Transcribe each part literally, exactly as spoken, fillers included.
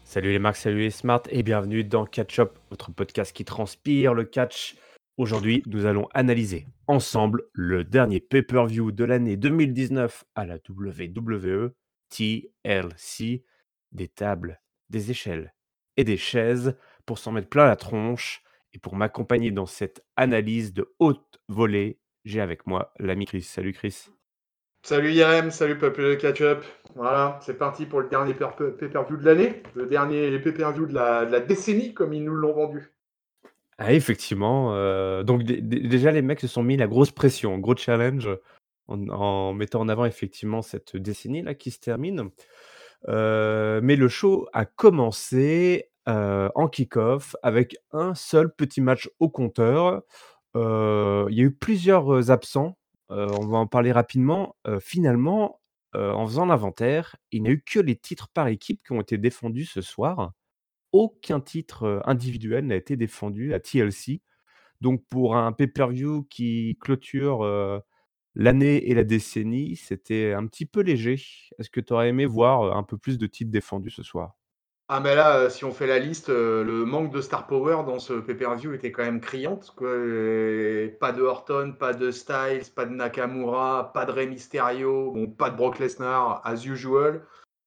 Salut les marques, salut les smart et bienvenue dans Catch Up, votre podcast qui transpire le catch. Aujourd'hui, nous allons analyser ensemble le dernier pay-per-view de l'année deux mille dix-neuf à la W W E, T L C, des tables, des échelles et des chaises pour s'en mettre plein la tronche. Et pour m'accompagner dans cette analyse de haute volée, j'ai avec moi l'ami Chris. Salut Chris. Salut I R M, salut peuple de catch-up. Voilà, c'est parti pour le dernier per- pay-per-view de l'année, le dernier pay-per-view de la, de la décennie comme ils nous l'ont vendu. Ah effectivement, heu, donc dé dé déjà les mecs se sont mis la grosse pression, gros challenge en en mettant en avant effectivement cette décennie-là qui se termine. Heu, mais le show a commencé, heu, en kick-off avec un seul petit match au compteur. Heu, il y a eu plusieurs, heu, absents, heu, on va en parler rapidement. Heu, finalement, heu, en faisant l'inventaire, il n'y a eu que les titres par équipe qui ont été défendus ce soir. Aucun titre, heu, individuel n'a été défendu à T L C. Donc pour un pay-per-view qui clôture, heu, l'année et la décennie, c'était un petit peu léger. Est-ce que tu aurais aimé voir, heu, un peu plus de titres défendus ce soir? Ah mais là, euh, si on fait la liste, euh, le manque de star power dans ce pay-per-view était quand même criante, quoi. Et pas de Orton, pas de Styles, pas de Nakamura, pas de Rey Mysterio, bon, pas de Brock Lesnar, as usual.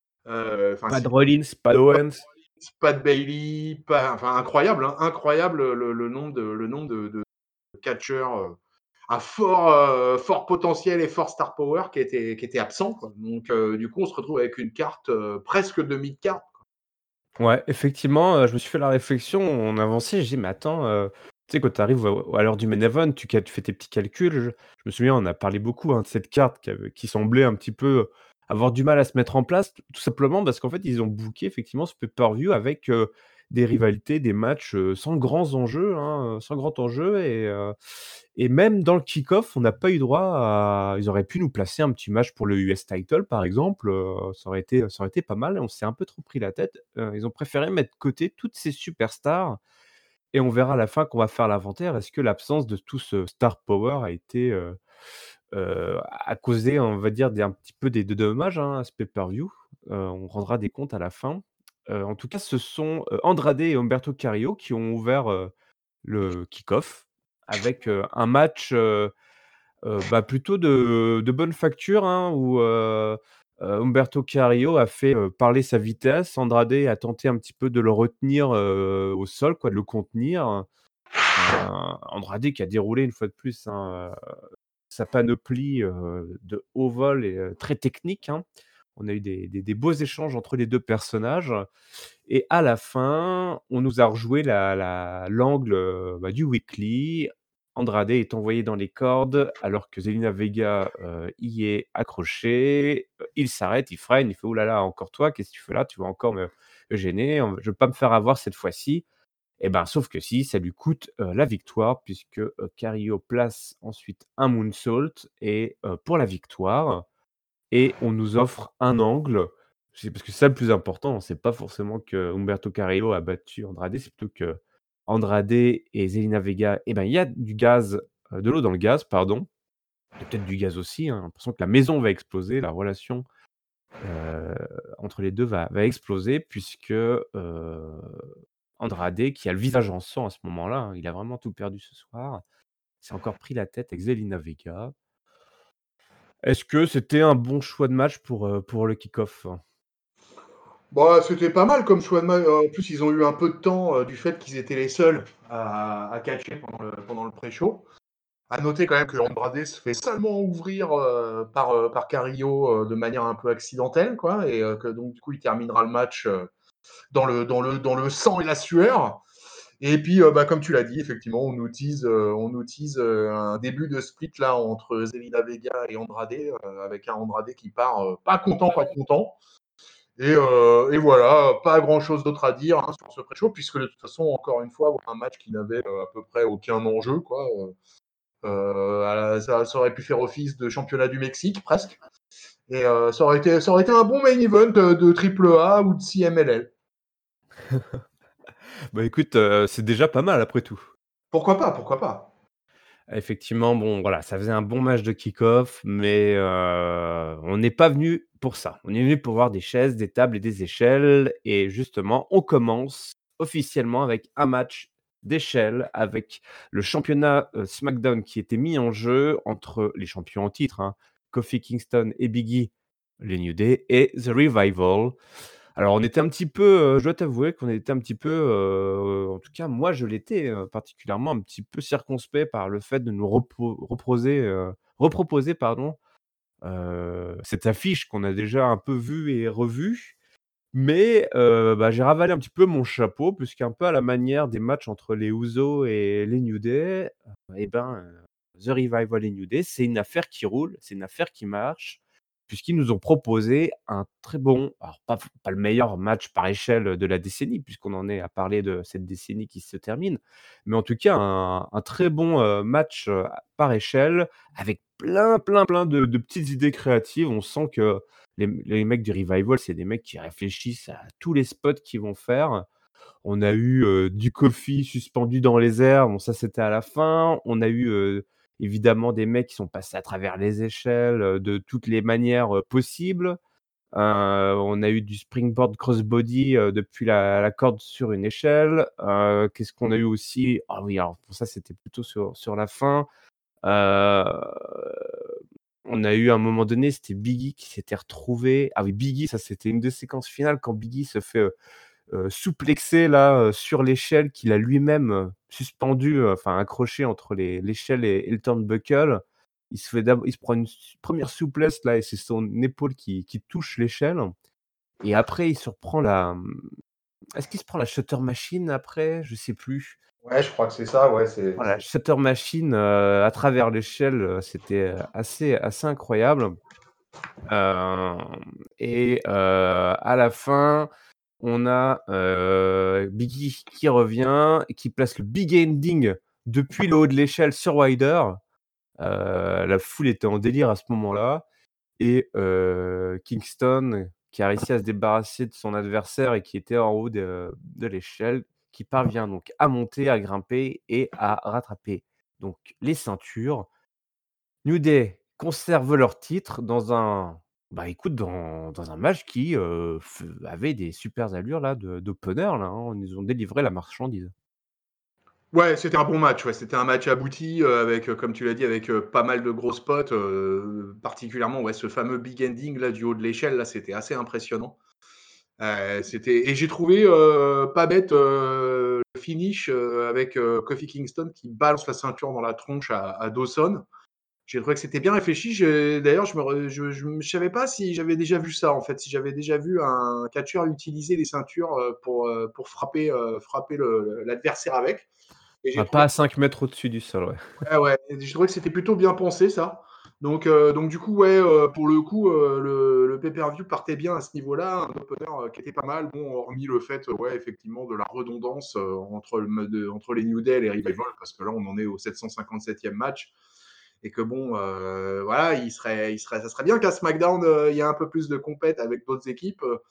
Euh, Enfin, Pas de si, Rollins, pas d'Owens. pas de Bailey, pas, enfin incroyable, hein, incroyable le, le nombre de, le nombre de, de catcheurs euh, à fort, euh, fort potentiel et fort star power qui était, qui était absent, quoi. Donc, euh, du coup, on se retrouve avec une carte euh, presque de mid-carte. Ouais, effectivement, heu, je me suis fait la réflexion, on avançait, j'ai dit: «Mais attends, heu», tu sais, quand tu arrives au à l'heure du main event, tu cal tu fais tes petits calculs. Je je me souviens, on a parlé beaucoup, hein, de cette carte qui avait qui semblait un petit peu avoir du mal à se mettre en place, tout simplement parce qu'en fait, ils ont booké effectivement ce pay-per-view avec, heu, des rivalités, des matchs, heu, sans grands enjeux, hein, heu, sans grand enjeu et heu et même dans le kick-off, on n'a pas eu droit à ils auraient pu nous placer un petit match pour le U S title, par exemple, heu, ça aurait été ça aurait été pas mal. On s'est un peu trop pris la tête. Heu, ils ont préféré mettre de côté toutes ces superstars et on verra à la fin qu'on va faire l'inventaire. Est-ce que l'absence de tout ce star power a été, heu heu, a causé, on va dire, des un petit peu des des dommages, hein, à ce pay-per-view? Heu, on rendra des comptes à la fin. Heu, en tout cas, ce sont, heu, Andrade et Humberto Carrillo qui ont ouvert, heu, le kick-off avec, heu, un match, heu heu, bah, plutôt de de bonne facture, hein, où, heu heu, Humberto Carrillo a fait, heu, parler sa vitesse. Andrade a tenté un petit peu de le retenir, heu, au sol, quoi, de le contenir. Heu, Andrade qui a déroulé une fois de plus, hein, heu, sa panoplie, heu, de haut vol et heu, très technique, hein. On a eu des des des beaux échanges entre les deux personnages et à la fin, on nous a rejoué la la l'angle, heu, bah, du weekly. Andrade est envoyé dans les cordes alors que Zelina Vega, heu, y est accrochée. Heu, il s'arrête, il freine, il fait: «Ouh là là, encore toi, qu'est-ce que tu fais là? Tu vas encore me me gêner, on je veux pas me faire avoir cette fois-ci». Et ben, sauf que si, ça lui coûte, heu, la victoire puisque, heu, Carrillo place ensuite un moonsault et heu, pour la victoire et on nous offre un angle. C'est parce que c'est ça le plus important, c'est pas forcément que Humberto Carrillo a battu Andrade, c'est plutôt qu'Andrade et Zelina Vega, et ben, il y a du gaz, heu, de l'eau dans le gaz, pardon, et peut-être du gaz aussi, hein. L'impression que la maison va exploser, la relation, heu, entre les deux va va exploser puisque, heu, Andrade, qui a le visage en sang à ce moment-là, hein, il a vraiment tout perdu ce soir, s'est encore pris la tête avec Zelina Vega. Est-ce que c'était un bon choix de match pour, heu, pour le kick-off? Bah, c'était pas mal comme choix de match. En plus, ils ont eu un peu de temps euh, du fait qu'ils étaient les seuls à, à catcher pendant le, pendant le pré-show. À noter quand même que Andrade se fait seulement ouvrir euh, par, euh, par Carrillo euh, de manière un peu accidentelle, quoi, et euh, que donc du coup il terminera le match euh, dans, le, dans, le, dans le sang et la sueur. Et puis, euh, bah, comme tu l'as dit, effectivement, on nous tease, euh, on nous tease euh, un début de split là entre Zelina Vega et Andrade, euh, avec un Andrade qui part euh, pas content, pas content. Et, euh, et voilà, pas grand chose d'autre à dire hein, sur ce pré-show, puisque de toute façon, encore une fois, un match qui n'avait euh, à peu près aucun enjeu, quoi. Euh, ça, ça aurait pu faire office de championnat du Mexique, presque. Et euh, ça, aurait été, ça aurait été un bon main event de, de triple A ou de C M L L. Bah, écoute, heu, c'est déjà pas mal après tout. Pourquoi pas, pourquoi pas. Effectivement, bon, voilà, ça faisait un bon match de kick-off, mais heu, on n'est pas venu pour ça. On est venu pour voir des chaises, des tables et des échelles et justement, on commence officiellement avec un match d'échelles, avec le championnat, heu, SmackDown qui était mis en jeu entre les champions en titre, hein, Kofi Kingston et Big E, les New Day et The Revival. Alors on était un petit peu, heu, je dois t'avouer qu'on était un petit peu, heu, en tout cas moi je l'étais, heu, particulièrement un petit peu circonspect par le fait de nous repo reproser, heu, reproposer pardon, heu, cette affiche qu'on a déjà un peu vue et revue. Mais, heu, bah, j'ai ravalé un petit peu mon chapeau puisqu'un peu à la manière des matchs entre les Usos et les New Day, heu et ben, heu, The Revival et New Day, c'est une affaire qui roule, c'est une affaire qui marche, puisqu'ils nous ont proposé un très bon, alors pas f pas le meilleur match par échelle, de la décennie, puisqu'on en est à parler de cette décennie qui se termine, mais en tout cas un un très bon, heu, match, heu, par échelle avec plein, plein, plein de de petites idées créatives. On sent que les les mecs du Revival, c'est des mecs qui réfléchissent à tous les spots qu'ils vont faire. On a eu, heu, du Kofi suspendu dans les airs, bon ça c'était à la fin. On a eu, heu, évidemment des mecs qui sont passés à travers les échelles, heu, de toutes les manières, heu, possibles. Heu, on a eu du springboard crossbody, heu, depuis la la corde sur une échelle. Heu, qu'est-ce qu'on a eu aussi? Ah oui, alors pour ça c'était plutôt sur sur la fin. Heu, on a eu à un moment donné, c'était Biggie qui s'était retrouvé ah oui, Biggie, ça c'était une des séquences finales quand Biggie se fait, heu heu, souplexer là, heu, sur l'échelle qu'il a lui-même, heu, suspendue, heu, enfin accrochée entre les l'échelle et et le turnbuckle. Il se fait d'ab il se prend une s première souplesse là et c'est son épaule qui qui touche l'échelle et après il se reprend la, mmh, est-ce qu'il se prend la shutter machine après? Je sais plus. Ouais, je crois que c'est ça, ouais, c'est Voilà, c'est shutter machine, heu, à travers l'échelle, heu, c'était, heu, assez assez incroyable. Hem et heu, à la fin, on a, heu, Big E qui revient et qui place le big ending depuis le haut de l'échelle sur Wilder. Heu, la foule était en délire à ce moment-là et heu, Kingston qui a réussi à se débarrasser de son adversaire et qui était en haut de de l'échelle, qui parvient donc à monter, à grimper et à rattraper donc les ceintures. New Day conservent leur titre dans un, bah, écoute, dans dans un match qui, heu, f avait des supers allures là de d'opener là, hein. Ils nous ont délivré la marchandise. ouais, c'était un bon match, ouais, c'était un match abouti, heu, avec, heu, comme tu l'as dit, avec, heu, pas mal de gros spots, heu, particulièrement, ouais, ce fameux big ending là, du haut de l'échelle, là, c'était assez impressionnant. Heu, c'était et j'ai trouvé, heu, pas bête, heu, le finish, heu, avec, heu, Kofi Kingston qui balance la ceinture dans la tronche à à Dawson. J'ai trouvé que c'était bien réfléchi. Je d'ailleurs, je me re je je me je savais pas si j'avais déjà vu ça, en fait, si j'avais déjà vu un catcheur utiliser les ceintures, heu, pour, heu, pour frapper, heu, frapper le l'adversaire avec et j'ai Ah, trouvé pas à cinq mètres au-dessus du sol, ouais. ouais, ouais, et j'ai trouvé que c'était plutôt bien pensé ça. Donc, heu, donc du coup, ouais, heu, pour le coup, heu, le le pay-per-view partait bien à ce niveau-là, un opener, heu, qui était pas mal. Bon, hormis le fait, heu, ouais, effectivement, de la redondance, heu, entre le mode, entre les New Day et les Revival, parce que là, on en est au sept cent cinquante-septième match et que bon, heu, voilà, il serait il serait ça serait bien qu'à SmackDown, heu, il y ait un peu plus de compète avec d'autres équipes, heu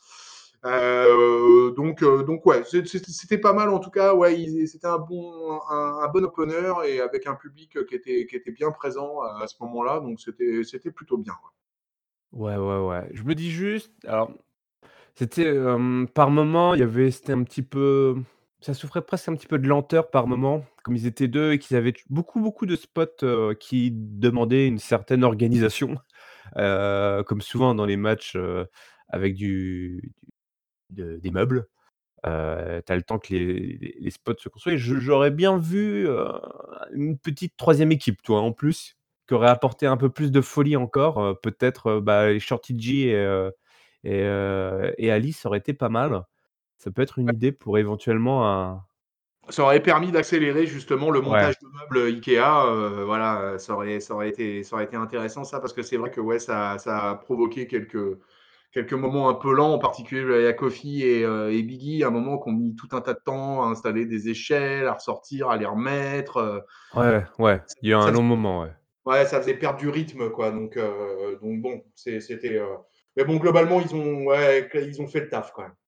Heu, donc heu, donc ouais, c'est c'était c'était pas mal en tout cas, ouais, ils c'était un bon un un bon opener et avec un public, qui était qui était bien présent à ce moment-là, donc c'était c'était plutôt bien, ouais. Ouais, ouais, ouais. Je me dis juste, alors c'était, hem, par moment, il y avait c'était un petit peu, ça souffrait presque un petit peu de lenteur par moment, comme ils étaient deux et qu'ils avaient t beaucoup, beaucoup de spots, heu, qui demandaient une certaine organisation, heu, comme souvent dans les matchs, heu, avec du du de des meubles. Heu, tu as le temps que les les les spots se construisent. Je j'aurais bien vu, heu, une petite troisième équipe, toi, en plus, qui aurait apporté un peu plus de folie encore, heu, peut-être, heu, bah, les Shorty G et heu et heu et Ali, ça aurait été pas mal. Ça peut être une idée pour éventuellement un, Ça aurait permis d'accélérer justement le ouais, montage de meubles Ikea, heu, voilà, ça aurait ça aurait été ça aurait été intéressant ça, parce que c'est vrai que ouais, ça ça a provoqué quelques quelques moments un peu lents, en particulier à Kofi et, heu, et Biggie, à un moment qui ont mis tout un tas de temps à installer des échelles, à ressortir, à les remettre, heu, ouais, ouais, il y a un ça long moment, ouais. ouais, ça faisait perdre du rythme, quoi. Donc, heu, donc bon, c'est c'était, heu mais bon, globalement, ils ont ouais, ils ont fait le taf quand même.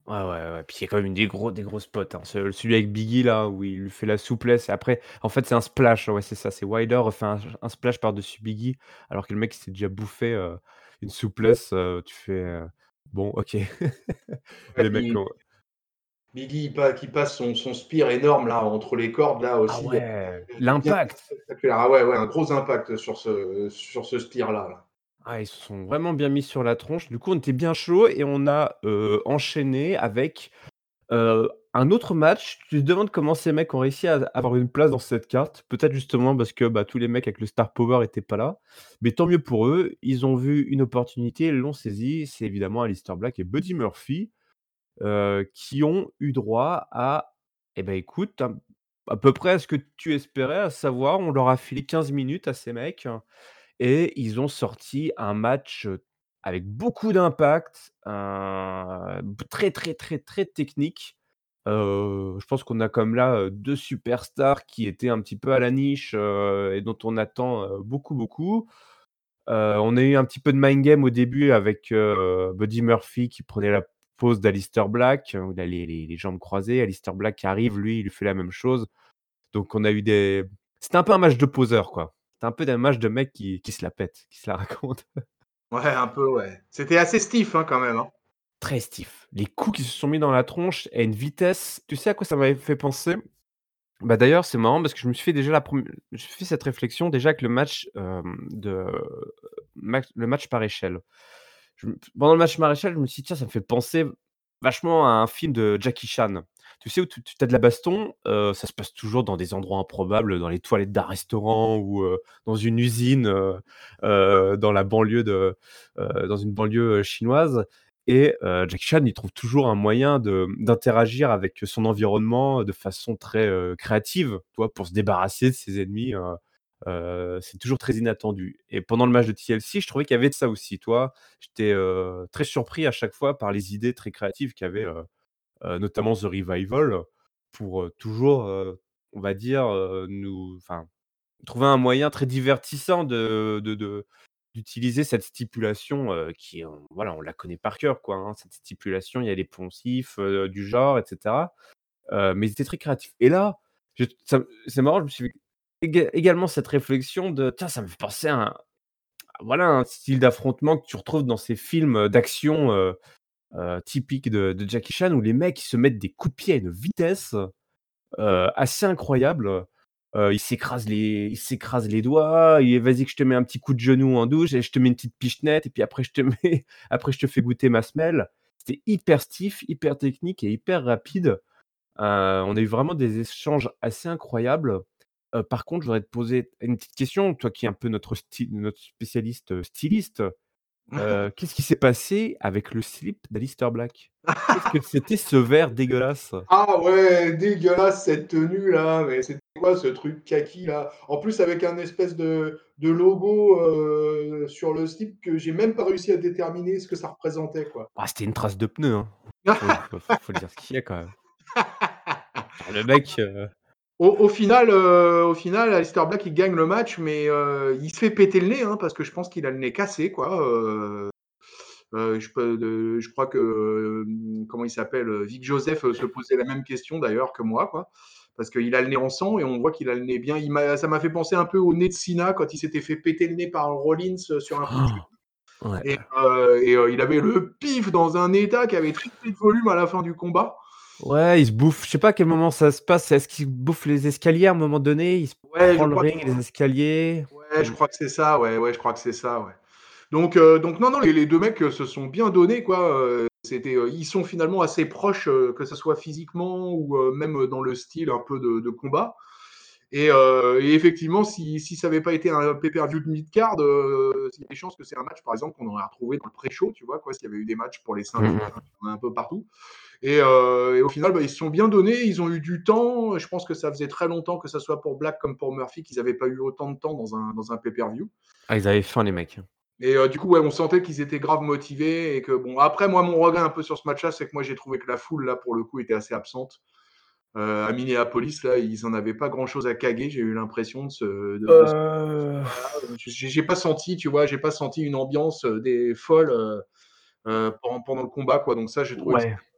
Ouais, ouais, ouais, puis il y a quand même une des gros des gros spots, hein. Ce celui avec Biggie là, où il lui fait la souplesse et après en fait, c'est un splash, ouais, c'est ça, c'est Wilder refait un un splash par-dessus Biggie, alors que le mec il s'est déjà bouffé, heu, une souplesse, heu, tu fais, heu: «Bon, OK». Ouais, Les mecs puis ont Biggie, il pa qui passe son son spear énorme là, entre les cordes là ah aussi, heu, ouais, bien l'impact! spectaculaire. Ah ouais, ouais, un gros impact sur ce sur ce spear là, là. Ah, ils se sont vraiment bien mis sur la tronche. Du coup, on était bien chaud et on a, heu, enchaîné avec, heu, un autre match. Tu te demandes comment ces mecs ont réussi à avoir une place dans cette carte. Peut-être justement parce que, bah, tous les mecs avec le star power étaient pas là. Mais tant mieux pour eux. Ils ont vu une opportunité, ils l'ont saisie. C'est évidemment Aleister Black et Buddy Murphy, heu, qui ont eu droit à, eh ben, écoute, à à peu près à ce que tu espérais, à savoir, on leur a filé quinze minutes à ces mecs et ils ont sorti un match, heu, avec beaucoup d'impact, un b très, très, très, très technique. Heu, je pense qu'on a comme là, heu, deux superstars qui étaient un petit peu à la niche, heu et dont on attend, heu, beaucoup, beaucoup. Heu, on a eu un petit peu de mind game au début avec, heu, Buddy Murphy qui prenait la pose d'Aleister Black, où il a les les les jambes croisées. Aleister Black qui arrive, lui, il lui fait la même chose. Donc on a eu des c'était un peu un match de poseurs, quoi. C'était un peu des matchs de mecs qui qui se la pètent, qui se la racontent. Ouais, un peu, ouais. C'était assez stiff, hein, quand même, hein. Très stiff. Les coups qui se sont mis dans la tronche à une vitesse, tu sais à quoi ça m'avait fait penser? Bah, d'ailleurs, c'est marrant parce que je me suis fait déjà la prem je me suis fait cette réflexion déjà avec le match, hem, de max le match par échelle. Je me pendant le match par échelle, je me suis dit: «Tiens, ça me fait penser vachement à un film de Jackie Chan». Tu sais, où tu tu as de la baston, heu, ça se passe toujours dans des endroits improbables, dans les toilettes d'un restaurant ou, heu, dans une usine, heu heu, dans la banlieue de heu, dans une banlieue, heu, chinoise et heu, Jackie Chan, il trouve toujours un moyen de d'interagir avec son environnement de façon très, heu, créative, tu vois? Pour se débarrasser de ses ennemis, heu heu, c'est toujours très inattendu et pendant le match de T L C, je trouvais qu'il y avait de ça aussi, tu vois? J'étais, heu, très surpris à chaque fois par les idées très créatives qu'avait, heu heu, notamment The Revival pour, heu, toujours, heu, on va dire, heu, nous enfin, trouver un moyen très divertissant de de de d'utiliser cette stipulation, heu, qui est, heu, voilà, on la connaît par cœur, quoi, hein. Cette stipulation, il y a les poncifs, heu, du genre et cetera, heu, mais ils étaient très créatifs et là, je ça me c'est marrant, je me suis fait éga également cette réflexion de: «Tiens, ça me fait penser à un voilà, un style d'affrontement que tu retrouves dans ces films, d'action, heu heu, typiques de de Jackie Chan où les mecs, ils se mettent des coups de pied à une vitesse, heu, assez incroyable, heu, ils s'écrasent les ils s'écrasent les doigts et vas-y que je te mets un petit coup de genou en douche et je te mets une petite pichenette et puis après je te mets après je te fais goûter ma semelle. C'était hyper stiff, hyper technique et hyper rapide. Heu, on a eu vraiment des échanges assez incroyables. Heu, par contre, je voudrais te poser une petite question, toi qui es un peu notre styl notre spécialiste, heu, styliste. Heu, qu'est-ce qui s'est passé avec le slip d'Alistair Black? Qu'est-ce que c'était ce vert dégueulasse? Ah ouais, dégueulasse cette tenue là, mais c'était quoi ce truc kaki là? En plus avec un espèce de de logo, heu, sur le slip que j'ai même pas réussi à déterminer ce que ça représentait, quoi. Ah, c'était une trace de pneu, hein. Faut faut faut faut le dire ce qu'il y a quand même. Enfin, le mec, heu Au au final, heu, au final, Aleister Black, il gagne le match, mais heu, il se fait péter le nez, hein, parce que je pense qu'il a le nez cassé, quoi, heu heu, je peux de je crois que, hem, comment il s'appelle? Heu, Vic Joseph, heu, se posait la même question d'ailleurs que moi, quoi. Parce qu'il a le nez en sang et on voit qu'il a le nez bien il m'a ça m'a fait penser un peu au nez de Cena quand il s'était fait péter le nez par Rollins, heu, sur un coup de ouais. et heu et heu, il avait le pif dans un état qui avait triplé de volume à la fin du combat. Ouais, il se bouffe je sais pas à quel moment ça se passe. Est-ce qu'il bouffe les escaliers à un moment donné? Il se Ouais, je prend le crois que ring et les escaliers? ouais, je Mmh. crois que c'est ça, ouais, ouais, je crois que c'est ça, ouais. Donc heu, donc non, non, les les deux mecs, heu, se sont bien donnés, quoi, heu, c'était, heu, ils sont finalement assez proches, heu, que ce soit physiquement ou heu, même dans le style un peu de de combat et heu et effectivement, si si ça avait pas été un pay-per-view de mid-card, heu, il y a des chances que c'est un match, par exemple, qu'on aurait retrouvé dans le pré-show, tu vois, quoi, s'il y avait eu des matchs pour les Mmh ceintures, mh. il y en a un peu partout et heu et au final, bah, ils se sont bien donnés, ils ont eu du temps. Je pense que ça faisait très longtemps, que ça soit pour Black comme pour Murphy, qu'ils avaient pas eu autant de temps dans un dans un pay-per-view. Ah, ils avaient faim les mecs. Et heu, du coup, ouais, on sentait qu'ils étaient grave motivés et que bon après moi, mon regret un peu sur ce match-là, c'est que moi j'ai trouvé que la foule là, pour le coup, était assez absente. Heu, à Minneapolis, là, ils en avaient pas grand-chose à caguer, j'ai eu l'impression de ce de de ce Heu, j'ai j'ai pas senti, tu vois? J'ai pas senti une ambiance, heu, des folle, heu heu, pendant pendant le combat, quoi, donc ça, j'ai trouvé que ouais.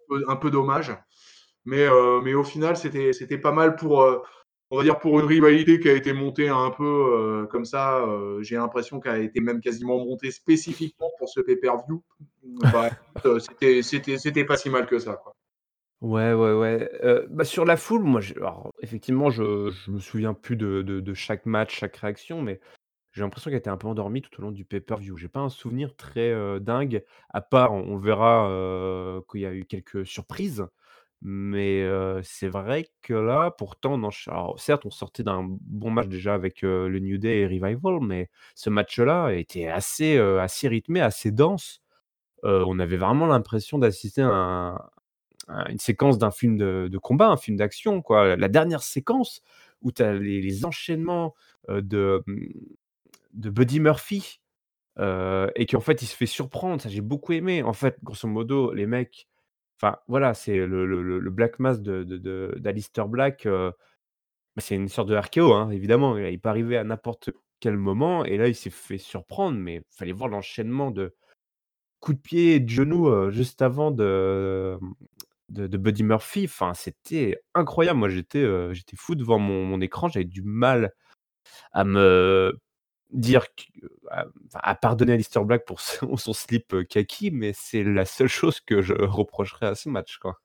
peu un peu dommage. Mais, heu, mais au final, c'était c'était pas mal pour, heu, on va dire pour une rivalité qui a été montée un peu, heu, comme ça, heu, j'ai l'impression qu'elle a été même quasiment montée spécifiquement pour ce pay-per-view. Bah, écoute, heu, c'était c'était c'était pas si mal que ça, quoi. Ouais, ouais, ouais, heu, bah, sur la foule, moi, je alors effectivement, je je me souviens plus de de de chaque match, chaque réaction, mais j'ai l'impression qu'elle était un peu endormie tout au long du pay-per-view. J'ai pas un souvenir très, heu, dingue, à part, on on verra, heu, qu'il y a eu quelques surprises, mais heu, c'est vrai que là, pourtant, on encha alors certes, on sortait d'un bon match déjà avec, heu, le New Day et Revival, mais ce match-là était assez, heu, assez rythmé, assez dense. Heu, on avait vraiment l'impression d'assister à un à une séquence d'un film de de combat, un film d'action, quoi. La dernière séquence où tu as les les enchaînements, heu, de, mmh, de Buddy Murphy, heu et qu'en fait, il se fait surprendre, ça j'ai beaucoup aimé. En fait, grosso modo, les mecs enfin voilà, c'est le le le le Black Mass de de de d'Aleister Black, heu, bah, c'est une sorte de R K O, hein, évidemment. Il peut arriver à n'importe quel moment et là, il s'est fait surprendre, mais fallait voir l'enchaînement de coups de pied et de genoux, heu, juste avant de, mmh, de de Buddy Murphy. Enfin, c'était incroyable. Moi, j'étais, heu, j'étais fou devant mon mon écran. J'avais du mal à me dire que à enfin, à pardonner Aleister Black pour son son slip, heu, kaki, mais c'est la seule chose que je reprocherais à ce match, quoi.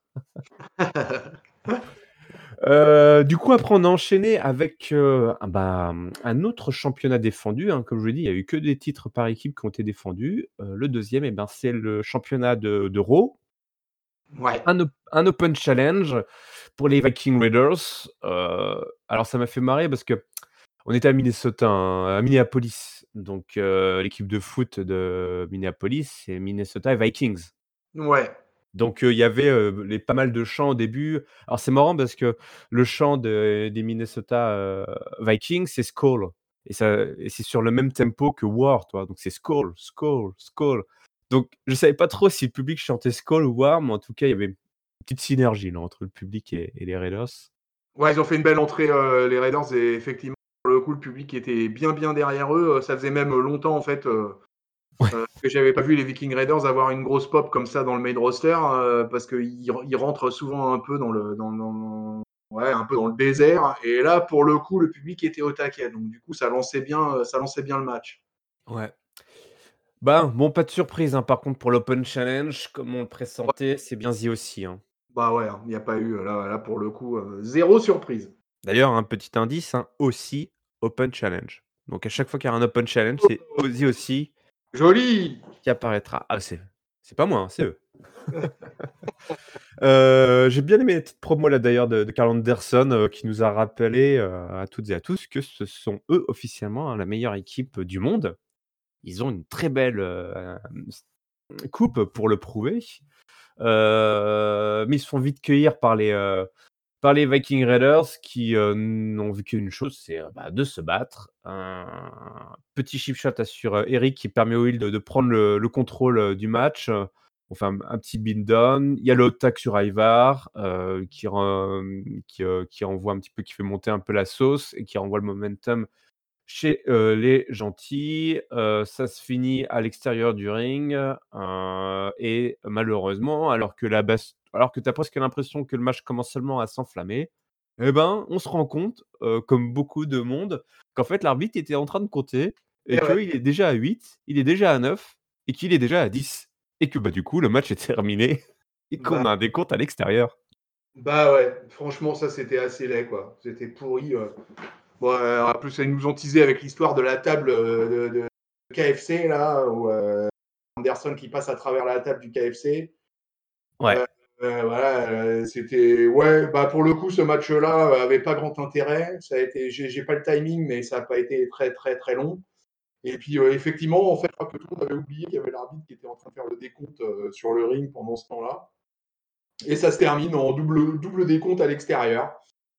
Heu, du coup, après, on a enchaîné avec, heu, ah bah, mmh, un autre championnat défendu, hein. Comme je vous l'ai dit, il y a eu que des titres par équipe qui ont été défendus. Heu, le deuxième, et ben, c'est le championnat de de Raw, Ouais. un op un open challenge pour les Viking Raiders. Heu, alors ça m'a fait marrer parce qu'on était à Minnesota, hein, à Minneapolis. Donc heu, l'équipe de foot de Minneapolis, c'est Minnesota Vikings. Ouais. Donc heu, il y avait, heu, les pas mal de chants au début. Alors c'est marrant parce que le chant de des Minnesota, heu, Vikings, c'est Skol et ça et c'est sur le même tempo que War, tu vois? Donc c'est Skol, Skol, Skol. Donc je savais pas trop si le public chantait Skol ou War, mais en tout cas, il y avait une petite synergie là entre le public et et les Raiders. Ouais, ils ont fait une belle entrée, heu, les Raiders et effectivement, pour le coup, le public était bien, bien derrière eux. Heu, ça faisait même longtemps, en fait, heu Ouais. heu, que j'avais pas vu les Viking Raiders avoir une grosse pop comme ça dans le main roster, heu, parce qu'ils ren ils rentrent souvent un peu dans le dans dans ouais, un peu dans le désert et là, pour le coup, le public était au taquet, donc du coup, ça lançait bien, heu, ça lançait bien le match. Ouais. Ben, bon, pas de surprise, hein, par contre pour l'Open Challenge, comme on le Ouais, pressentait, c'est bien dit aussi, hein. bah, ouais, hein, il y a pas eu, heu, là là, pour le coup, heu, zéro surprise. D'ailleurs, un petit indice, hein, aussi Open Challenge. Donc à chaque fois qu'il y a un Open Challenge, c'est Ozzy aussi Joli! qui apparaîtra. Ah, c'est c'est pas moi, hein, c'est eux. Heu, j'ai bien aimé la petite promo là d'ailleurs de de Karl Anderson, heu, qui nous a rappelé, heu, à toutes et à tous que ce sont eux officiellement, hein, la meilleure équipe du monde. Ils ont une très belle, heu, hem, s coupe pour le prouver. Heu, mais ils se font vite cueillir par les, heu, par les Viking Raiders qui, heu, n'ont vu qu'une chose, c'est, heu, bah, de se battre. Un petit chip shot sur, heu, Eric qui permet au Hill de de prendre le le contrôle, heu, du match. Heu, on fait un un petit beat down. Il y a le hot tag sur Ivar, heu, qui ren qui, heu, qui envoie un petit peu qui fait monter un peu la sauce et qui renvoie le momentum chez, heu, les gentils. Heu, ça se finit à l'extérieur du ring, heu et malheureusement, alors que la bas alors que tu as presque l'impression que le match commence seulement à s'enflammer, et ben, on se rend compte, heu, comme beaucoup de monde, qu'en fait l'arbitre était en train de compter et Et ouais, qu'il est déjà à huit, il est déjà à neuf et qu'il est déjà à dix et que, bah, du coup, le match est terminé et qu'on bah a un décompte à l'extérieur. bah, ouais, franchement, ça, c'était assez laid, quoi. C'était pourri, heu bon, heu, en plus, ils nous ont teasé avec l'histoire de la table, heu, de de K F C là, où, heu, Anderson qui passe à travers la table du K F C. Ouais, Heu, heu, voilà, heu, c'était ouais, bah, pour le coup, ce match-là, heu, avait pas grand intérêt. Ça a été j'ai j'ai pas le timing, mais ça a pas été très, très, très long et puis, heu, effectivement, en fait, je crois que tout le monde avait oublié qu'il y avait l'arbitre qui était en train de faire le décompte, heu, sur le ring pendant ce temps-là et ça se termine en double double décompte à l'extérieur.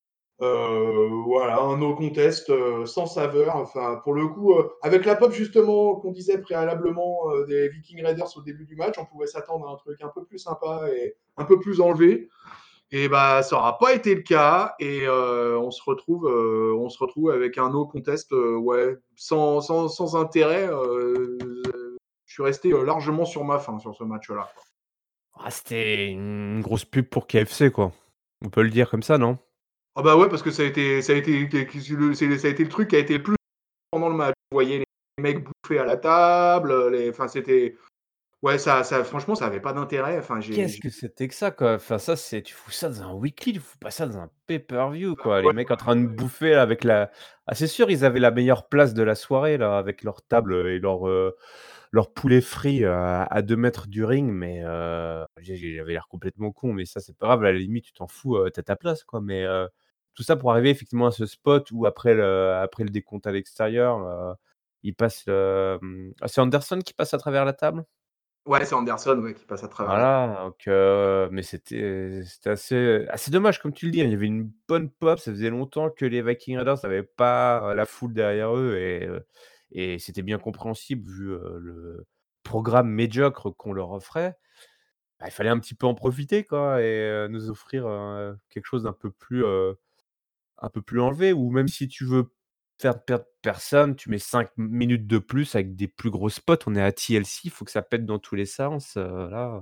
Heu, voilà, un no contest, heu, sans saveur. Enfin, pour le coup, heu, avec la pop justement qu'on disait préalablement, heu, des Viking Raiders au début du match, on pouvait s'attendre à un truc un peu plus sympa et un peu plus enlevé. Et bah, ça aura pas été le cas et heu, on se retrouve, heu, on se retrouve avec un no contest, heu, ouais, sans sans sans intérêt, heu, je suis resté, heu, largement sur ma faim sur ce match-là, quoi. Ah, c'était une grosse pub pour K F C, quoi. On peut le dire comme ça, non? Ah bah ouais, parce que ça a été ça a été que que le c'est ça a été le truc qui a été le plus pendant le match. Vous voyez les mecs bouffer à la table, heu, les enfin c'était ouais, ça ça franchement, ça avait pas d'intérêt. Enfin, j'ai Qu'est-ce j'ai que c'était que ça, quoi? Enfin, ça, c'est tu fous ça dans un weekly, tu fous pas ça dans un pay-per-view, bah quoi. Les ouais, mecs en train de bouffer là, avec la ah, c'est sûr, ils avaient la meilleure place de la soirée là, avec leur table, heu, et leur, heu, leur poulet frit, heu, à à deux mètres du ring, mais heu, j'ai j'ai j'avais l'air complètement con, mais ça, c'est pas grave, à la limite, tu t'en fous, heu, tu as ta place, quoi, mais heu, tout ça pour arriver effectivement à ce spot où après le après le décompte à l'extérieur, heu, ils passent, hem ah, c'est Anderson qui passe à travers la table? ouais, c'est Anderson, ouais, qui passe à travers la Voilà, donc heu, mais c'était c'était assez assez dommage comme tu le dis, hein, il y avait une bonne pop, ça faisait longtemps que les Viking Raiders n'avaient pas, heu, la foule derrière eux et heu et c'était bien compréhensible vu, heu, le programme médiocre qu'on leur offrait. Bah, il fallait un petit peu en profiter quoi et heu, nous offrir, heu, quelque chose d'un peu plus, heu, un peu plus enlevé ou même si tu veux faire perdre personne, tu mets cinq minutes de plus avec des plus gros spots. On est à T L C, il faut que ça pète dans tous les sens, heu, là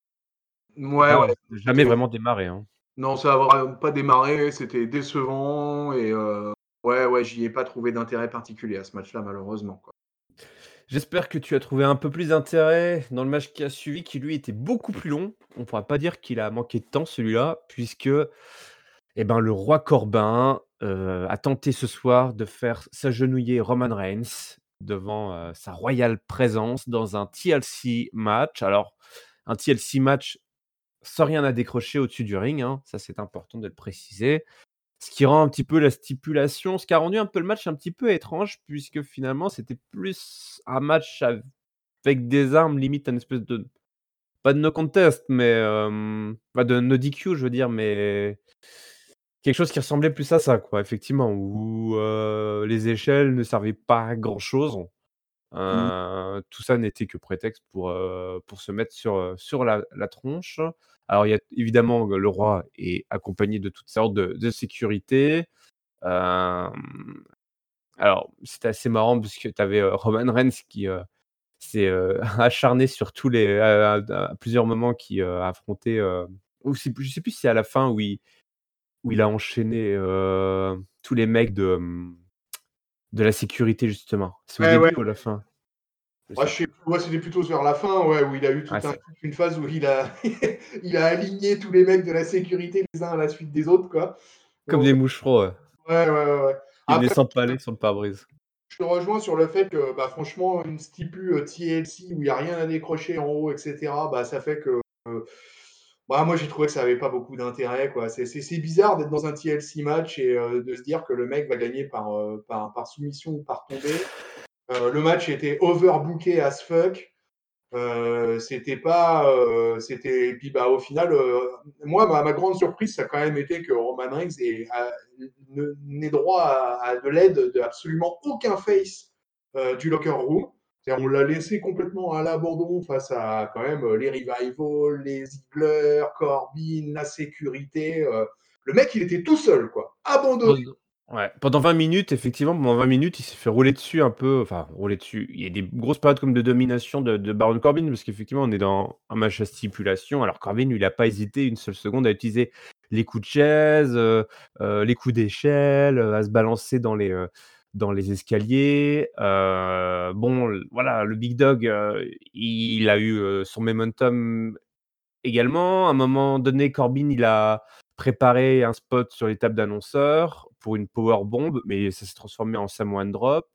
ouais, là, ouais, on n'a jamais c'était vraiment démarré, hein. non, ça a vraiment pas démarré, c'était décevant et heu, ouais, ouais, j'y ai pas trouvé d'intérêt particulier à ce match-là, malheureusement, quoi. J'espère que tu as trouvé un peu plus d'intérêt dans le match qui a suivi, qui lui était beaucoup plus long. On pourra pas dire qu'il a manqué de temps celui-là, puisque, eh ben, le roi Corbin, heu, a tenté ce soir de faire s'agenouiller Roman Reigns devant, heu, sa royale présence dans un T L C match. Alors, un T L C match sans rien à décrocher au-dessus du ring, hein, ça c'est important de le préciser. Ce qui rend un petit peu la stipulation ce qui a rendu un peu le match un petit peu étrange puisque finalement c'était plus un match avec des armes, limite un espèce de pas de no contest, mais hem, pas de no D Q, je veux dire, mais quelque chose qui ressemblait plus à ça, quoi, effectivement, où, heu, les échelles ne servaient pas à grand chose. Mmh. Heu, tout ça n'était que prétexte pour, heu, pour se mettre sur, heu, sur la la tronche. Alors il y a évidemment, le roi est accompagné de toutes sortes de de sécurité. Hem, alors c'était assez marrant puisque tu avais, heu, Roman Reigns qui, heu c'est, heu, acharné sur tous les à à à plusieurs moments qui, heu, a affronté, heu, ou c'est plus je sais plus si c'est à la fin où il où il a enchaîné, heu, tous les mecs de, hem, de la sécurité justement. C'est au Ouais, ouais. début ou à la fin? Je Ouais, sais je sais plus. plus, ouais, c'était plutôt vers la fin, ouais, où il a eu tout Ah un c'est toute une phase où il a il a aligné tous les mecs de la sécurité les uns à la suite des autres, quoi. comme Donc des moucherons, ouais, ouais, ouais, ouais, ouais. qui venaient Après, s'empaler sur le pare-brise. je te rejoins sur le fait que, bah, franchement, une stipu, heu, T L C où il y a rien à décrocher en haut et cetera, bah, ça fait que, heu, bah, moi, j'ai trouvé que ça avait pas beaucoup d'intérêt, quoi. C'est c'est c'est bizarre d'être dans un T L C match et heu, de se dire que le mec va gagner par, heu, par par soumission ou par tombée. Heu, le match était overbooké as fuck. Euh, c'était pas, euh, c'était, et puis bah au final, euh, moi ma, ma, grande surprise, ça a quand même été que Roman Reigns ait, a, ne, n'ait droit à, à de l'aide de absolument aucun face euh, du locker room. C'est-à-dire, on l'a laissé complètement à l'abandon face à quand même les Revival, les Ziggler, Corbin, la sécurité. Euh, le mec, il était tout seul, quoi, abandonné. Pend Ouais, pendant vingt minutes, effectivement, pendant vingt minutes, il s'est fait rouler dessus un peu, enfin rouler dessus. Il y a des grosses périodes comme de domination de de Baron Corbin, parce qu'effectivement, on est dans un match à stipulation. Alors Corbin, lui, il a pas hésité une seule seconde à utiliser les coups de chaise, heu heu, les coups d'échelle, heu, à se balancer dans les, heu, dans les escaliers. Heu, bon, l voilà, le big dog, heu, il a eu, heu, son momentum également. À un moment donné, Corbin, il a préparé un spot sur les tables d'annonceurs pour une power bomb, mais ça s'est transformé en Samoan drop.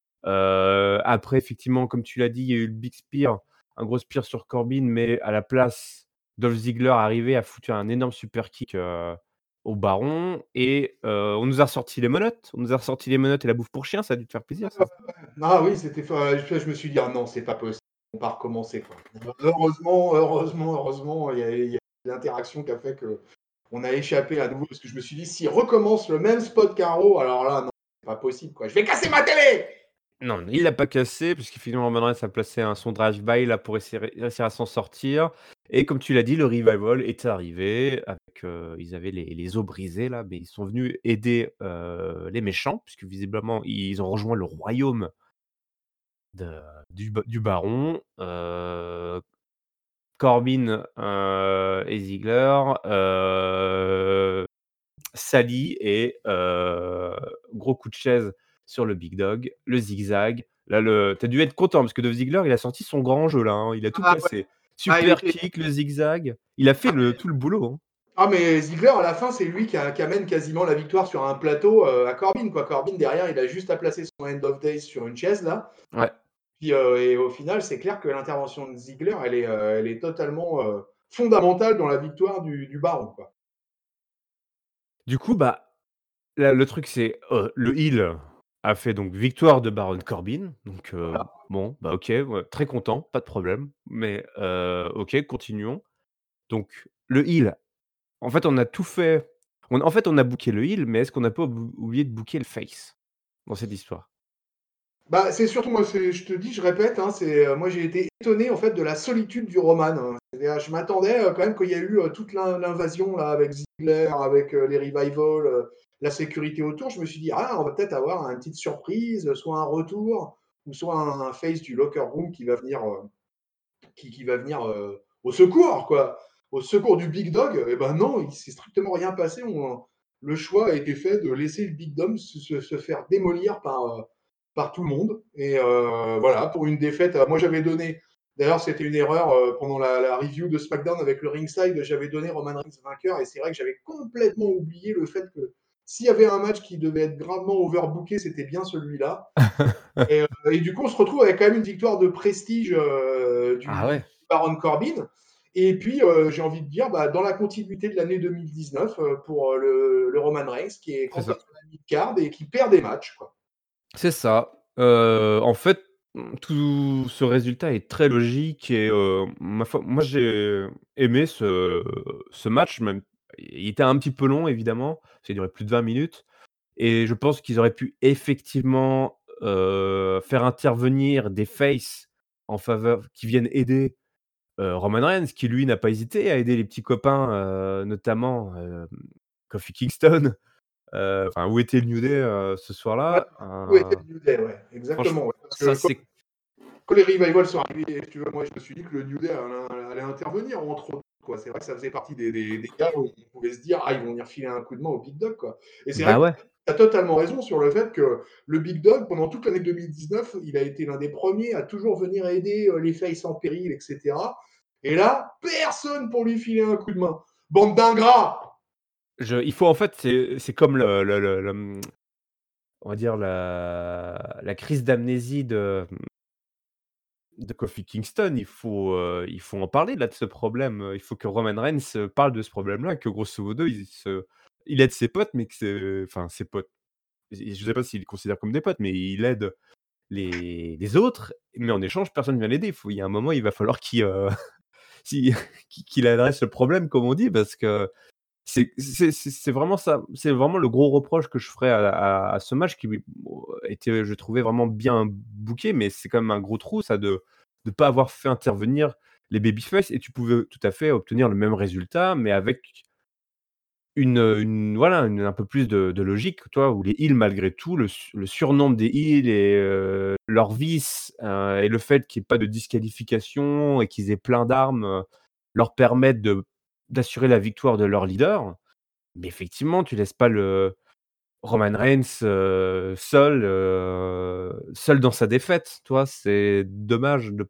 Heu, après effectivement, comme tu l'as dit, il y a eu le big spear, un gros spear sur Corbin, mais à la place, Dolph Ziggler arrivé, a foutu un énorme super kick, heu, au baron et heu, on nous a ressorti les menottes. On nous a ressorti les menottes et la bouffe pour chien, ça a dû te faire plaisir ça? Ah oui, c'était fa je je me suis dit: «Ah non, c'est pas possible, on va recommencer, quoi». Heureusement, heureusement, heureusement, il y a il y a l'interaction qui a fait qu'on a échappé à nouveau parce que je me suis dit: «S'il recommence le même spot qu'un Raw, alors là, non, c'est pas possible, quoi. Je vais casser ma télé!» Non, il l'a pas cassé puisqu'effectivement Roman Reigns a placé un son drive-by là pour essayer réussir à s'en sortir et comme tu l'as dit, le revival est arrivé avec, heu, ils avaient les les os brisés là, mais ils sont venus aider, heu, les méchants puisque visiblement ils ont rejoint le royaume de du ba du baron, heu Corbin, heu et Ziggler, heu, Sally et heu, gros coup de chaise sur le Big Dog, le zigzag. Là, le tu as dû être content parce que Dolph Ziggler, il a sorti son grand jeu là, hein, il a tout Ah ouais, placé. ah il Super était kick, le zigzag, il a fait ah le tout le boulot, hein. ah mais Ziggler à la fin c'est lui qui, a- qui amène quasiment la victoire sur un plateau euh, à Corbin quoi. Corbin derrière il a juste à placer son End of Days sur une chaise là. Ouais. Puis, euh, et au final c'est clair que l'intervention de Ziggler elle est, euh, elle est totalement euh, fondamentale dans la victoire du, du Baron quoi. Du coup, bah, là, le truc, c'est, heu, le heel a fait donc victoire de Baron Corbin, donc heu, Voilà. bon, bah, OK, ouais, très content, pas de problème, mais heu, OK, continuons. Donc le heel, en fait, on a tout fait on en fait, on a booké le heel, mais est-ce qu'on n'a pas oub oublié de booker le face dans cette histoire? Bah, c'est surtout moi, c'est, je te dis, je répète, hein, c'est, euh, moi j'ai été étonné en fait de la solitude du Roman, hein. C'est-à-dire, je m'attendais euh, quand même qu'il y a eu euh, toute l'in- l'invasion là avec Ziggler, avec euh, les revivals, euh, la sécurité autour. Je me suis dit ah, on va peut-être avoir une petite surprise, soit un retour ou soit un, un face du locker room qui va venir, euh, qui, qui va venir euh, au secours quoi, au secours du Big Dog. Et ben non, il s'est strictement rien passé. On- le choix a été fait de laisser le Big Dog se, se- se faire démolir par euh, par tout le monde. Et euh, voilà, pour une défaite, euh, moi j'avais donné, d'ailleurs c'était une erreur euh, pendant la, la review de SmackDown avec le Ringside, j'avais donné Roman Reigns vainqueur, et c'est vrai que j'avais complètement oublié le fait que s'il y avait un match qui devait être gravement overbooké, c'était bien celui-là. Et, euh, et du coup, on se retrouve avec quand même une victoire de prestige euh, Ah du ouais, Baron Corbin. Et puis, euh, j'ai envie de dire, bah, dans la continuité de l'année deux mille dix-neuf, euh, pour euh, le, le Roman Reigns, qui est c'est cantonné ça. à la mid-card et qui perd des matchs, quoi. C'est ça. Heu, en fait, mmh, tout ce résultat est très logique et heu, ma foi moi j'ai aimé ce ce match même il était un petit peu long évidemment, ça a duré plus de vingt minutes et je pense qu'ils auraient pu effectivement, heu, faire intervenir des faces en faveur qui viennent aider, heu, Roman Reigns qui lui n'a pas hésité à aider les petits copains, heu, notamment, hem, Kofi Kingston, heu, enfin où était le New Day, heu, ce Ouais, soir-là? où était Heu, le New Day, ouais, franche exactement. Ouais. Parce ça que quand, c'est quand les revivals sont arrivés, si tu veux, moi je me suis dit que le New Day allait, allait intervenir entre autres. Quoi. C'est vrai que ça faisait partie des, des, des gars où on pouvait se dire, ah, ils vont venir filer un coup de main au Big Dog. Quoi. Et c'est vrai bah que ouais, tu as totalement raison sur le fait que le Big Dog, pendant toute l'année deux mille dix-neuf, il a été l'un des premiers à toujours venir aider euh, les faces en péril, et cetera. Et là, personne pour lui filer un coup de main. Bande d'ingrats. je il faut en fait, c'est c'est comme le le le le, mmh, on va dire la la crise d'amnésie de, mmh, de Kofi Kingston. Il faut, heu, il faut en parler là de ce problème, heu, il faut que Roman Reigns, heu, parle de ce problème-là, que grosso modo il se il aide ses potes, mais que c'est enfin ses potes, je je sais pas s'il les considère comme des potes, mais il aide les les autres, mais en échange personne vient l'aider. Il faut il y a un moment, il va falloir qu'il, heu, si qu'il qu'il adresse le problème comme on dit parce que C'est c'est c'est c'est vraiment ça, c'est vraiment le gros reproche que je ferais à à à ce match qui, bon, était, je trouvais vraiment bien booké, mais c'est quand même un gros trou ça de de pas avoir fait intervenir les babyface et tu pouvais tout à fait obtenir le même résultat, mais avec une, une voilà, une un peu plus de de logique, toi, où les heels malgré tout, le su le surnombre des heels et heu, leurs vices, heu et le fait qu'il y ait pas de disqualification et qu'ils aient plein d'armes, heu, leur permettent de d'assurer la victoire de leur leader. Mais effectivement, tu laisses pas le Roman Reigns, heu, seul, heu, seul dans sa défaite, tu vois? C'est dommage de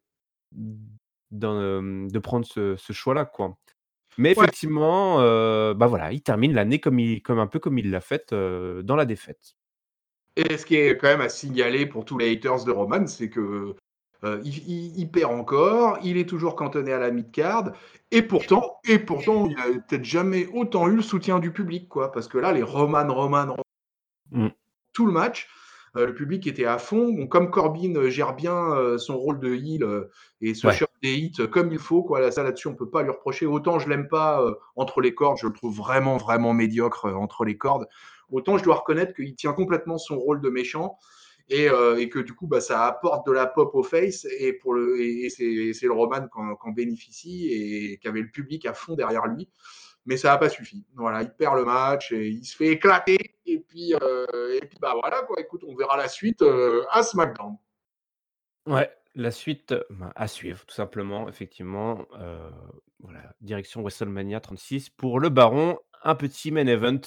d'en, hem, de prendre ce ce choix-là, quoi. Mais Ouais. effectivement, heu, bah, voilà, il termine l'année comme il comme un peu comme il l'a faite, heu, dans la défaite. Et ce qui est quand même à signaler pour tous les haters de Roman, c'est que euh, il, il- il perd encore, il est toujours cantonné à la mid-card, et pourtant, et pourtant, il a peut-être jamais autant eu le soutien du public, quoi. Parce que là, les Roman, Roman, Roman, Mmh. tout le match, euh, le public était à fond. Bon, comme Corbin euh, gère bien euh, son rôle de heel euh, et se Ouais. chope des hits euh, comme il faut, quoi. Là, ça là-dessus, on peut pas lui reprocher. Autant je l'aime pas euh, entre les cordes, je le trouve vraiment, vraiment médiocre euh, entre les cordes. Autant je dois reconnaître qu'il tient complètement son rôle de méchant et, euh, et que du coup, bah, ça apporte de la pop au face et, pour le, et, et c'est, c'est le Roman qui en, qui en bénéficie et qui avait le public à fond derrière lui. Mais ça n'a pas suffi. Voilà, il perd le match et il se fait éclater. Et puis, euh, et puis bah voilà, quoi. Écoute, on verra la suite euh, à SmackDown. Ouais. La suite, ben, à suivre tout simplement, effectivement, heu, voilà, direction WrestleMania trente-six pour le Baron, un petit main event,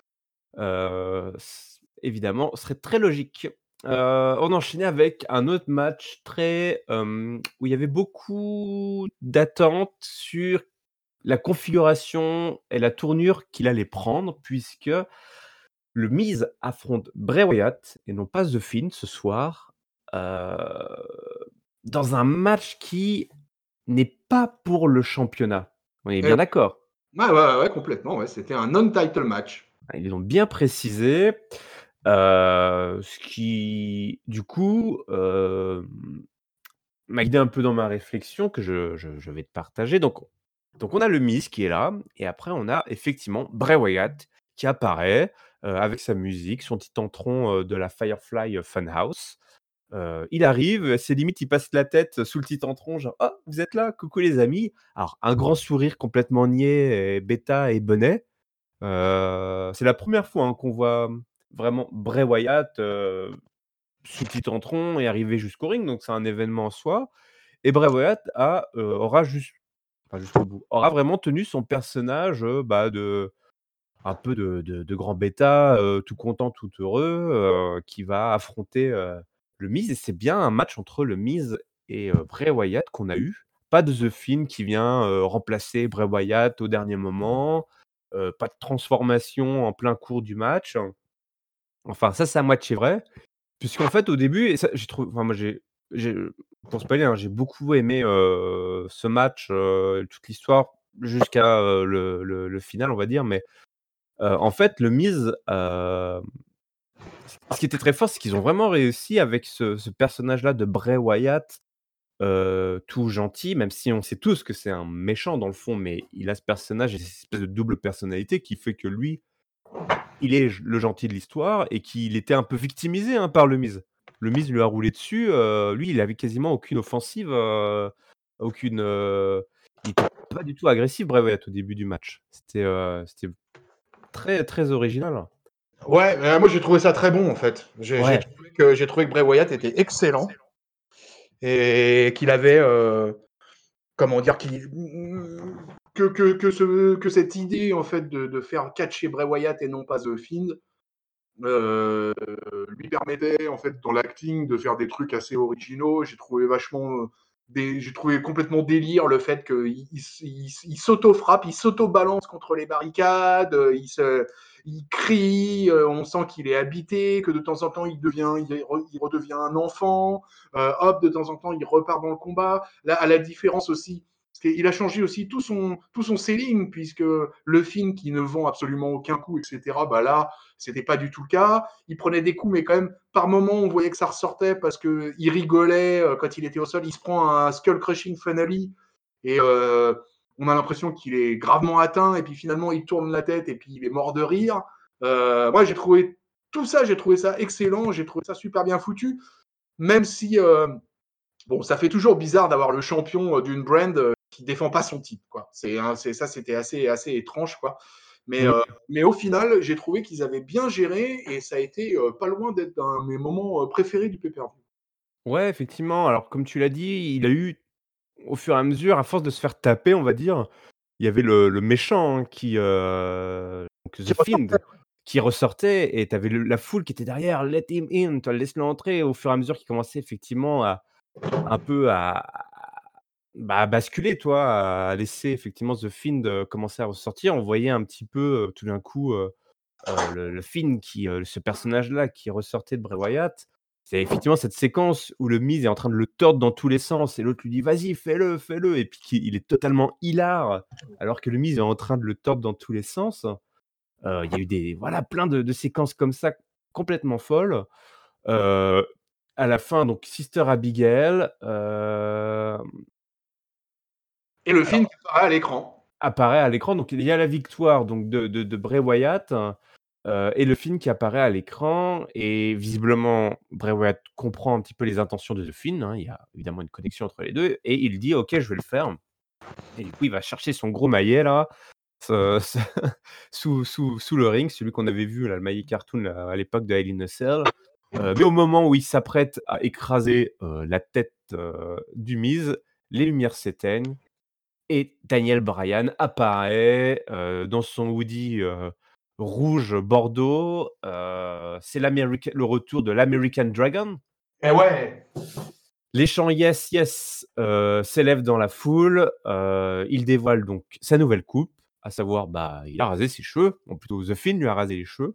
heu, s évidemment, serait très logique. Heu, on enchaînait avec un autre match très, hem, où il y avait beaucoup d'attentes sur la configuration et la tournure qu'il allait prendre puisque le Miz affronte Bray Wyatt et non pas The Fiend ce soir, heu, dans un match qui n'est pas pour le championnat. On est Et bien ouais. d'accord? Ouais, ouais, ouais, ouais, complètement, ouais, c'était un non-title match. Ah, ils l'ont bien précisé, heu, ce qui du coup, hem, m'a aidé un peu dans ma réflexion que je je je vais te partager. Donc donc on a le Miz qui est là et après on a effectivement Bray Wyatt qui apparaît, heu, avec sa musique, son petit tantron, heu, de la Firefly Funhouse. Heu, il arrive, c'est limite il passe la tête sous le petit tantron genre: «Oh vous êtes là? Coucou les amis». Alors un grand sourire complètement niais et bêta et bonnet. Heu, c'est la première fois, hein, qu'on voit, mmh, vraiment Bray Wyatt, heu, sous petit tantron et arriver jusqu'au ring, donc c'est un événement en soi et Bray Wyatt a, heu, aura jus enfin jusqu'au bout, aura vraiment tenu son personnage, heu, bah, de un peu de de de grand bêta, heu, tout content, tout heureux, heu, qui va affronter, heu, le Miz et c'est bien un match entre le Miz et heu, Bray Wyatt qu'on a eu. Pas de The Fiend qui vient, heu, remplacer Bray Wyatt au dernier moment, heu, pas de transformation en plein cours du match. Enfin ça, c'est à moitié vrai, puisqu'en fait au début et ça j'ai trouvé enfin moi j'ai j'ai pour spoiler, hein, j'ai beaucoup aimé, heu, ce match, heu, toute l'histoire jusqu'à, heu, le le le final on va dire mais Heu, en fait, le Miz, hem, ce ce qui était très fort, c'est qu'ils ont vraiment réussi avec ce ce personnage-là de Bray Wyatt, heu, tout gentil, même si on sait tous que c'est un méchant dans le fond, mais il a ce personnage et cette espèce de double personnalité qui fait que lui, il est j le gentil de l'histoire et qu'il était un peu victimisé, hein, par le Miz. Le Miz lui a roulé dessus, heu, lui, il avait quasiment aucune offensive, heu, aucune, heu, il était pas du tout agressif Bray Wyatt au début du match. C'était, heu, c'était très, très original. Ouais, heu, moi j'ai trouvé ça très bon en fait. J'ai j'ai Ouais. trouvé que j'ai trouvé que Bray Wyatt était excellent et qu'il avait, heu, comment dire? Qu'il mmh, que que que ce que cette idée en fait de de faire catcher Bray Wyatt et non pas The Fiend, heu, lui permettait en fait dans l'acting de faire des trucs assez originaux. J'ai trouvé vachement, heu, des j'ai trouvé complètement délire le fait qu'il il s il s il s'auto-frappe, il s'auto-balance contre les barricades, heu, il se il crie, heu, on sent qu'il est habité, que de temps en temps il devient il re il redevient un enfant, heu, hop, de temps en temps il repart dans le combat. Là, à la différence aussi parce qu'il a changé aussi tout son tout son selling puisque le film qui ne vend absolument aucun coup et cetera, bah là, c'était pas du tout le cas. Il prenait des coups, mais quand même, par moment, on voyait que ça ressortait parce que il rigolait euh, quand il était au sol. Il se prend un skull crushing finale et euh, on a l'impression qu'il est gravement atteint et puis finalement il tourne la tête et puis il est mort de rire. Euh, moi, j'ai trouvé tout ça, j'ai trouvé ça excellent, j'ai trouvé ça super bien foutu, même si euh, bon, ça fait toujours bizarre d'avoir le champion euh, d'une brand euh, qui défend pas son titre, quoi. C'est, hein, c'est ça, c'était assez assez étrange, quoi. Mais, Mmh. euh, mais au final, j'ai trouvé qu'ils avaient bien géré et ça a été euh, pas loin d'être un de mes moments euh, préférés du pay-per-view. Ouais, effectivement, alors comme tu l'as dit, il a eu au fur et à mesure, à force de se faire taper, on va dire, il y avait le le méchant, hein, qui, heu, donc Qui The Fiend, ressortait. qui ressortait et tu avais le la foule qui était derrière: «Let him in», tu vois? «Laisse-le entrer». Au fur et à mesure qu'il commençait effectivement à un peu à bah, à basculer, toi, à laisser effectivement The Fiend, heu, commencer à ressortir, on voyait un petit peu, heu, tout d'un coup, heu heu, le le Fiend qui, heu, ce personnage-là qui ressortait de Bray Wyatt. C'est effectivement cette séquence où le Miz est en train de le tordre dans tous les sens et l'autre lui dit: «Vas-y, fais-le, fais-le» et puis qu'il il est totalement hilar, alors que le Miz est en train de le tordre dans tous les sens. Heu, il y a eu des voilà, plein de de séquences comme ça complètement folles. Heu, à la fin, donc Sister Abigail, hem, Et le film alors qui apparaît à l'écran. apparaît à l'écran, donc il y a la victoire donc de de de Bray Wyatt, heu et le film qui apparaît à l'écran et visiblement Bray Wyatt comprend un petit peu les intentions de The Fiend, hein. Il y a évidemment une connexion entre les deux et il dit: «OK, je vais le faire» et du coup, il va chercher son gros maillet là, ce ce sous sous sous le ring, celui qu'on avait vu là, le maillet cartoon là, à l'époque de Hell in a Cell, heu, mais au moment où il s'apprête à écraser, heu, la tête heu, du Miz, les lumières s'éteignent et Daniel Bryan apparaît, heu, dans son hoodie, heu, rouge bordeaux, heu, c'est l'América le retour de l'American Dragon. Et ouais! Les chants «Yes, yes», heu, s'élèvent dans la foule, heu, il dévoile donc sa nouvelle coupe, à savoir, bah, il a rasé ses cheveux, ou plutôt The Fiend lui a rasé les cheveux.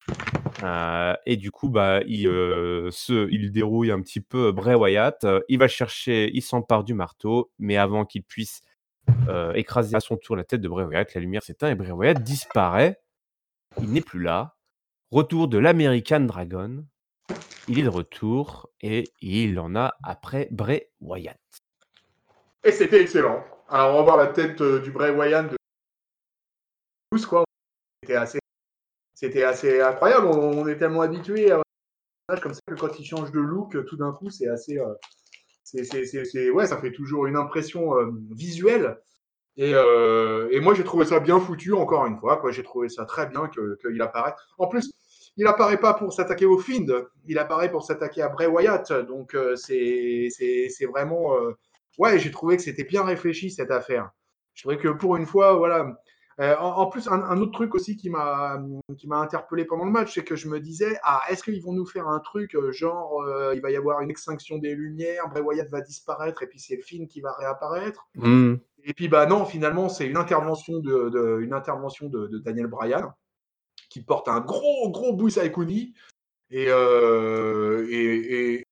Heu et du coup, bah, il, heu, se il dérouille un petit peu Bray Wyatt, heu, il va chercher il s'empare du marteau, mais avant qu'il puisse, heu, écraser à son tour la tête de Bray Wyatt, la lumière s'éteint et Bray Wyatt disparaît. Il n'est plus là. Retour de l'American Dragon. Il est de retour et il en a après Bray Wyatt. Et c'était excellent. Alors, revoir la tête euh, du Bray Wyatt de tous, quoi. C'était assez, c'était assez incroyable. On, on est tellement habitué à un personnage comme ça que quand il change de look, tout d'un coup, c'est assez. Euh, c'est, c'est, c'est, c'est- ouais, ça fait toujours une impression euh, visuelle. Et, euh, et moi, j'ai trouvé ça bien foutu, encore une fois. Quoi. J'ai trouvé ça très bien que, qu'il apparaisse. En plus, il apparaît pas pour s'attaquer au Fiend, il apparaît pour s'attaquer à Bray Wyatt. Donc, euh, c'est, c'est, c'est vraiment. Euh, ouais, j'ai trouvé que c'était bien réfléchi, cette affaire. Je trouvais que pour une fois, voilà. Euh, en, en, plus, un, un, autre truc aussi qui m'a, qui m'a interpellé pendant le match, c'est que je me disais, ah, est-ce qu'ils vont nous faire un truc genre, euh, il va y avoir une extinction des lumières, Bray Wyatt va disparaître, et puis c'est le Fiend qui va réapparaître. Mmh. Et puis bah non, finalement, c'est une intervention de, de une intervention de, de Daniel Bryan qui porte un gros gros Busai Kuni et, euh, et, et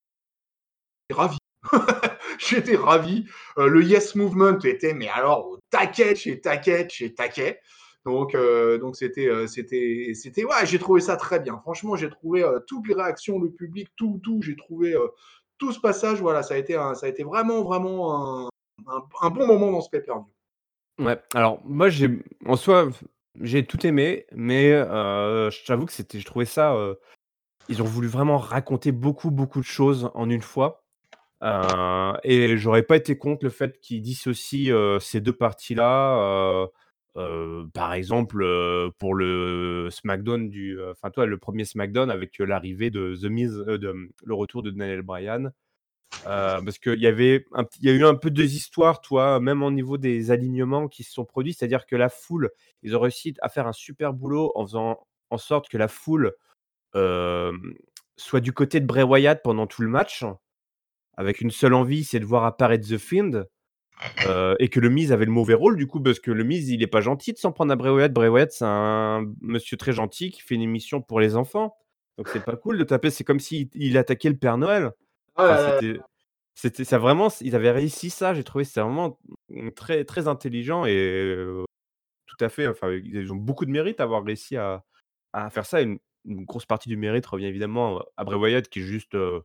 ravi. J'étais ravi. Euh, le Yes Movement était mais alors au taquet chez taquet chez taquet. Donc euh, donc c'était euh, c'était c'était ouais, j'ai trouvé ça très bien. Franchement, j'ai trouvé euh, toutes les réactions, le public, tout tout, j'ai trouvé euh, tout ce passage. Voilà, ça a été un, ça a été vraiment vraiment un, un, un bon moment dans ce pay-per-view. Ouais, alors moi j'ai en soi, j'ai tout aimé, mais heu, je t'avoue que c'était je trouvais ça, heu, ils ont voulu vraiment raconter beaucoup, beaucoup de choses en une fois, heu et j'aurais pas été contre le fait qu'ils dissocient, heu, ces deux parties-là, heu heu, par exemple, heu, pour le SmackDown du, heu, enfin, toi, le premier SmackDown avec, heu, l'arrivée de The Miz, heu, de, mmh, le retour de Daniel Bryan. Heu, parce qu'il y avait un petit il y a eu un peu deux histoires, toi, même au niveau des alignements qui se sont produits. C'est-à-dire que la foule, ils ont réussi à faire un super boulot en faisant en sorte que la foule, hem, soit du côté de Bray Wyatt pendant tout le match, avec une seule envie, c'est de voir apparaître The Fiend, heu et que le Miz avait le mauvais rôle du coup, parce que le Miz, il est pas gentil de s'en prendre à Bray Wyatt. Bray Wyatt, c'est un monsieur très gentil qui fait une émission pour les enfants, donc c'est pas cool de taper. C'est comme s'il il attaquait le Père Noël. Ah Enfin, là là, c'était c'était ça vraiment, ils avaient réussi ça, j'ai trouvé c'était vraiment, mmh, très, très intelligent et heu, tout à fait, enfin, ils ont beaucoup de mérite à avoir réussi à à faire ça. Une une grosse partie du mérite revient évidemment à Bray Wyatt qui est juste, heu,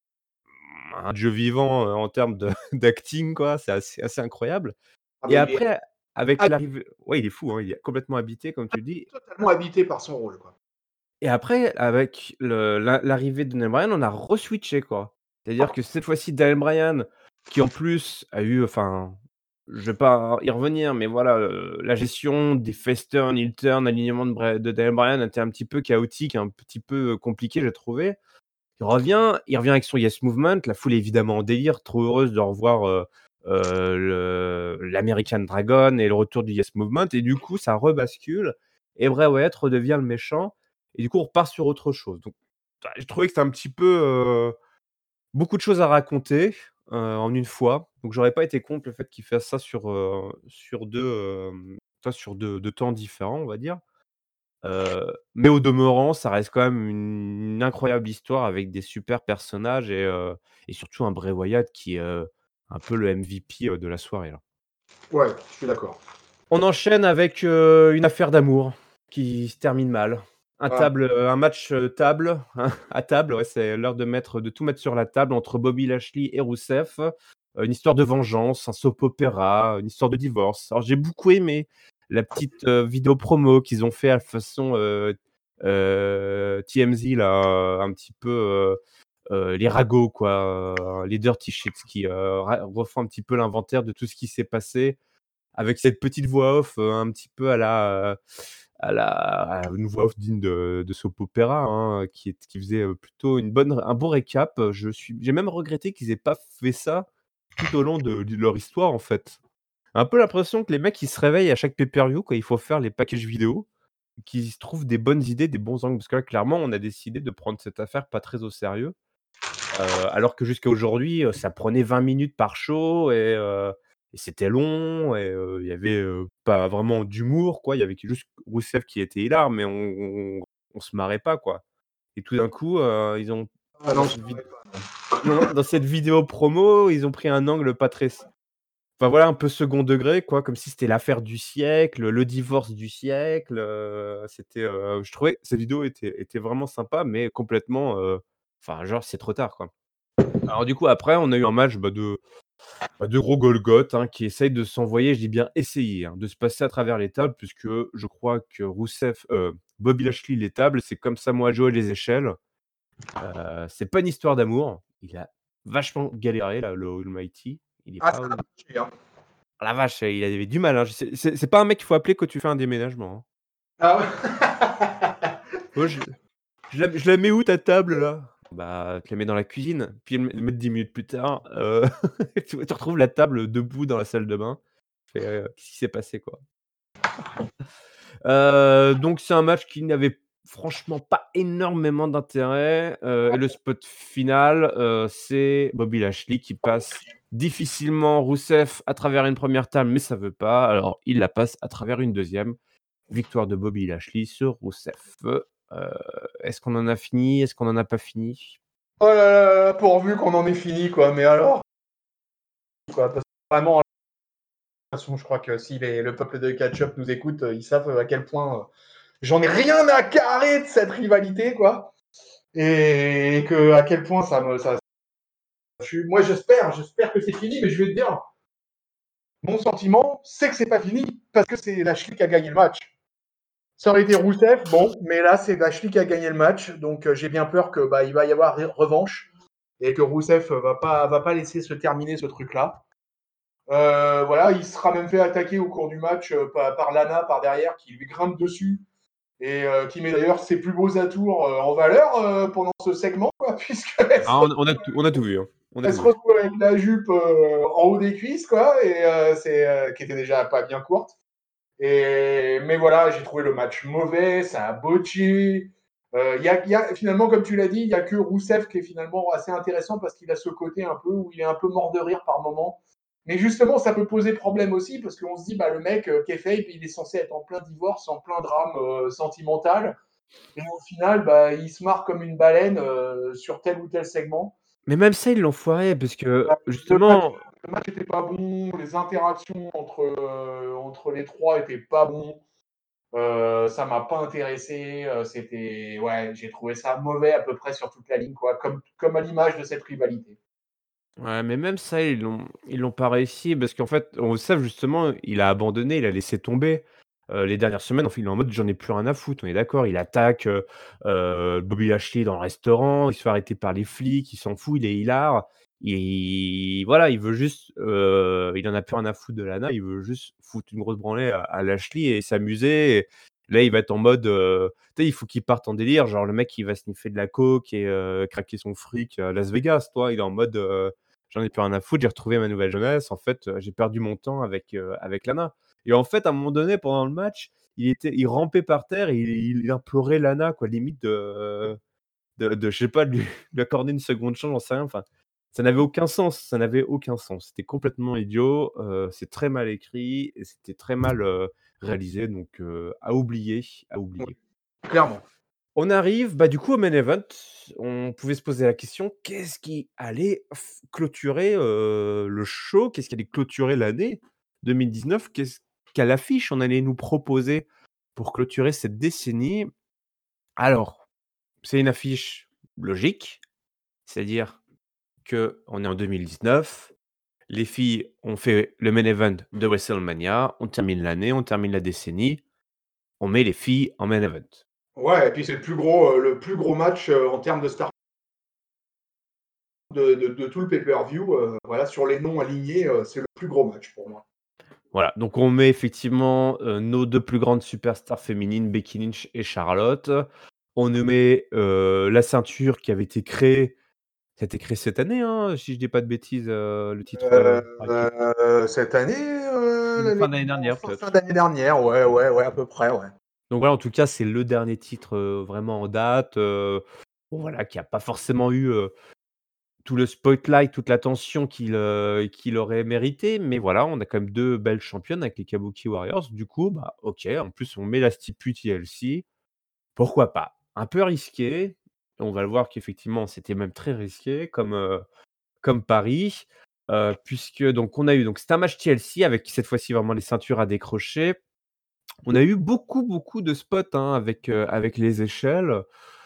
un dieu vivant, heu, en termes de d'acting quoi, c'est assez assez incroyable ah et mais il est après avec ah, l'arrivée ouais, il est fou, hein, il est complètement habité comme tu le dis totalement habité par son rôle, quoi. et après avec le l'in l'arrivée de Daniel Bryan, on a re-switché quoi. C'est-à-dire que cette fois-ci Daniel Bryan qui en plus a eu enfin je vais pas y revenir, mais voilà, heu, la gestion des face turn, heel turn, alignement de Bray de Daniel Bryan était un petit peu chaotique, un petit peu, heu, compliqué, j'ai trouvé. Il revient il revient avec son Yes Movement, la foule est évidemment en délire, trop heureuse de revoir, heu heu, le l'American Dragon et le retour du Yes Movement et du coup, ça rebascule et Bray Wyatt redevient le méchant et du coup, on repart sur autre chose. Donc, bah, j'ai trouvé que c'était un petit peu, heu, beaucoup de choses à raconter, heu, en une fois. Donc j'aurais pas été contre le fait qu'il fasse ça sur, heu, sur deux, hem, tu sur deux deux temps différents, on va dire. Heu, mais au demeurant, ça reste quand même une une incroyable histoire avec des super personnages et heu et surtout un Bray Wyatt qui est, heu, un peu le M V P, heu, de la soirée, là. Ouais, je suis d'accord. On enchaîne avec, heu, une affaire d'amour qui se termine mal. Un Ah, table, heu, un match, heu, table, à table, ouais, c'est l'heure de mettre de tout mettre sur la table entre Bobby Lashley et Rusev. Heu, une histoire de vengeance, un soap opéra, une histoire de divorce. Alors j'ai beaucoup aimé la petite, heu, vidéo promo qu'ils ont fait à façon, heu heu, T M Z là, un petit peu, heu heu, les ragots quoi, heu, les dirty sheets qui, heu, ra refont un petit peu l'inventaire de tout ce qui s'est passé avec cette petite voix off, heu, un petit peu à la, heu, à la à une voix off digne de de soap opéra, hein, qui est qui faisait, heu, plutôt une bonne un bon récap. Je suis j'ai même regretté qu'ils aient pas fait ça tout au long de de leur histoire, en fait. Un peu l'impression que les mecs, ils se réveillent à chaque pay-per-view quand il faut faire les packages vidéo, qu'ils se trouvent des bonnes idées, des bons angles. Parce que là, clairement, on a décidé de prendre cette affaire pas très au sérieux, heu, alors que jusqu'à aujourd'hui, heu, ça prenait vingt minutes par show et heu et c'était long et heu, il y avait, heu, pas vraiment d'humour, quoi. Il y avait que juste Rousseff qui était hilar, mais on on on se marrait pas, quoi. Et tout d'un coup, heu, ils ont Ah dans non, cette vid non, dans cette vidéo promo, ils ont pris un angle pas très s enfin voilà, un peu second degré, quoi, comme si c'était l'affaire du siècle, le divorce du siècle, heu, c'était, heu, je trouvais cette vidéo était était vraiment sympa, mais complètement, heu, enfin genre c'est trop tard, quoi. Alors du coup après on a eu un match, bah, de bah, de gros Golgoth, hein, qui essayent de s'envoyer, je dis bien essayer, hein, de se passer à travers les tables puisque je crois que Rousseff, heu, Bobby Lashley les tables, c'est comme Samoa Joe les échelles. Heu, c'est pas une histoire d'amour. Il a vachement galéré là, le Almighty. Il est ah, pas ça a marché, hein. ah la vache, il avait du mal, hein. C'est c'est c'est pas un mec qu'il faut appeler quand tu fais un déménagement, hein. Ah ouais. «Oh je je la je la mets où ta table là?» «Bah, tu la mets dans la cuisine», puis le le mettre dix minutes plus tard, heu, tu tu retrouves la table debout dans la salle de bain. Tu fais, heu: «Qu'est-ce qui s'est passé, quoi?» Heu, donc c'est un match qui n'avait franchement pas énormément d'intérêt, heu et le spot final, heu, c'est Bobby Lashley qui passe difficilement Rousseff à travers une première table, mais ça veut pas, alors il la passe à travers une deuxième. Victoire de Bobby Lashley sur Rousseff. Heu, est-ce qu'on en a fini? Est-ce qu'on en a pas fini? Oh là là là là, pourvu qu'on en ait fini, quoi, mais alors, quoi, parce que vraiment, de toute façon, je crois que si les le peuple de Catch-Up nous écoute, heu, ils savent, à quel point, heu, j'en ai rien à carrer de cette rivalité, quoi, et que à quel point ça me ça je suis moi j'espère j'espère que c'est fini, mais je vais te dire, mon sentiment, c'est que c'est pas fini parce que c'est Lashley qui a gagné le match. Ça aurait été Rousseff, bon, mais là, c'est Lashley qui a gagné le match, donc heu, j'ai bien peur que, bah, il va y avoir ré revanche et que Rousseff va pas va pas laisser se terminer ce truc-là. Heu, voilà, il sera même fait attaquer au cours du match, heu, par par Lana par derrière qui lui grimpe dessus et heu, qui met d'ailleurs ses plus beaux atours, heu, en valeur, heu, pendant ce segment, quoi, puisqu'elle se Ah on on a tout on a tout vu, hein. On a elle tout se vu. retrouve avec la jupe, heu, en haut des cuisses, quoi, et heu, c'est, heu qui était déjà pas bien courte. Et mais voilà, j'ai trouvé le match mauvais, ça a botché. Euh, Il y, a, y a finalement, comme tu l'as dit, il y a que Rousseff qui est finalement assez intéressant parce qu'il a ce côté un peu où il est un peu mort de rire par moment. Mais justement, ça peut poser problème aussi parce qu'on se dit, bah le mec, euh, Kayfabe, il est censé être en plein divorce, en plein drame euh, sentimental, et au final, bah il se marre comme une baleine euh, sur tel ou tel segment. Mais même ça, ils l'ont foiré parce que Bah, le match, justement le match était pas bon, les interactions entre euh, entre les trois étaient pas bons. Euh, ça m'a pas intéressé. euh, C'était, ouais, j'ai trouvé ça mauvais à peu près sur toute la ligne, quoi, comme, comme à l'image de cette rivalité. ouais, mais même ça, ils l'ont ils l'ont pas réussi parce qu'en fait, Rousseff justement, il a abandonné, il a laissé tomber. Heu, les dernières semaines, en fait, il est en mode: «J'en ai plus rien à foutre», on est d'accord? Il attaque, heu heu, Bobby Lashley dans le restaurant, il se fait arrêter par les flics, il s'en fout, il est hilare. Il voilà, il veut juste, heu, il en a plus rien à foutre de Lana, il veut juste foutre une grosse branlée à à Lashley et s'amuser et là, il va être en mode, heu, tu sais, il faut qu'il parte en délire, genre le mec, il va sniffer de la coke et heu, craquer son fric à Las Vegas, toi. Il est en mode, heu: «J'en ai plus rien à foutre, j'ai retrouvé ma nouvelle jeunesse. En fait, heu, j'ai perdu mon temps avec, heu, avec Lana». Et en fait, à un moment donné, pendant le match, il était il rampait par terre et il il implorait Lana, quoi, limite de de de je sais pas, de lui lui accorder une seconde chance, j'en sais rien. Enfin, ça n'avait aucun sens, ça n'avait aucun sens. C'était complètement idiot, heu, c'est très mal écrit et c'était très mal, heu, réalisé donc heu, à oublier, à Ouais, oublier. clairement. On arrive, bah, du coup, au main event. On pouvait se poser la question: qu'est-ce qui allait f clôturer, heu, le show? Qu'est-ce qui allait clôturer l'année deux mille dix-neuf? Qu'est-ce quelle affiche on allait nous proposer pour clôturer cette décennie? Alors, c'est une affiche logique, c'est-à-dire qu'on est en deux mille dix-neuf, les filles ont fait le main event de WrestleMania, on termine l'année, on termine la décennie, on met les filles en main event. Ouais, et puis c'est le plus gros, euh, le plus gros match euh, en termes de star de, de, de tout le pay-per-view. Euh, voilà, sur les noms alignés, euh, c'est le plus gros match pour moi. Voilà, donc on met effectivement, heu, nos deux plus grandes superstars féminines, Becky Lynch et Charlotte. On nous met, heu, la ceinture qui avait été créée ça a été créé cette année, hein, si je dis pas de bêtises, heu, le titre, heu, ah qui Heu, cette année, heu, ou l'année fin d'année d'avant, dernière fin fin peut-être. d'année dernière, ouais, ouais, ouais, à peu près, ouais. Donc voilà, en tout cas, c'est le dernier titre, heu, vraiment en date, heu, bon voilà, qui a pas forcément eu, heu, tout le spotlight, toute l'attention qu'il, heu, qu'il aurait mérité, mais voilà, on a quand même deux belles championnes avec les Kabuki Warriors. Du coup, bah, OK, en plus on met la stipu T L C, pourquoi pas? Un peu risqué, on va le voir qu'effectivement c'était même très risqué comme, heu, comme pari, heu, puisque donc on a eu donc c'était un match T L C avec cette fois-ci vraiment les ceintures à décrocher. On a eu beaucoup, beaucoup de spots, hein, avec, heu, avec les échelles.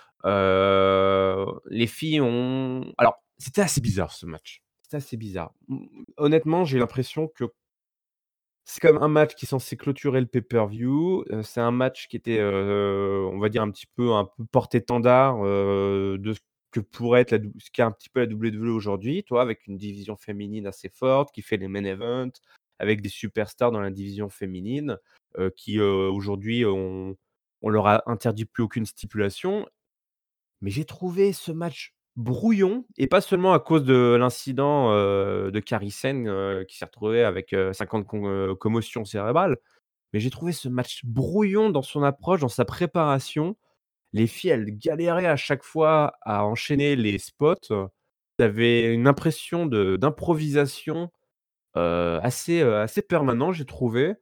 Heu, les filles ont alors, c'était assez bizarre ce match. C'était assez bizarre. Mmh, honnêtement, j'ai l'impression que c'est comme un match qui est censé clôturer le pay-per-view, heu, c'est un match qui était, heu, on va dire un petit peu un peu porte-étendard, heu, de ce que pourrait être la dou ce qu'est un petit peu la W W E aujourd'hui, tu vois? Avec une division féminine assez forte, qui fait les main events, avec des superstars dans la division féminine, heu, qui, heu, aujourd'hui on on leur a interdit plus aucune stipulation. Mais j'ai trouvé ce match brouillon et pas seulement à cause de l'incident, heu, de Kairi Sane, heu, qui s'est retrouvée avec, heu, cinquante con heu, commotions cérébrales. Mais j'ai trouvé ce match brouillon dans son approche, dans sa préparation. Les filles, elles galéraient à chaque fois à enchaîner les spots. Tu avais une impression de d'improvisation, heu, assez, heu, assez permanent, j'ai trouvé,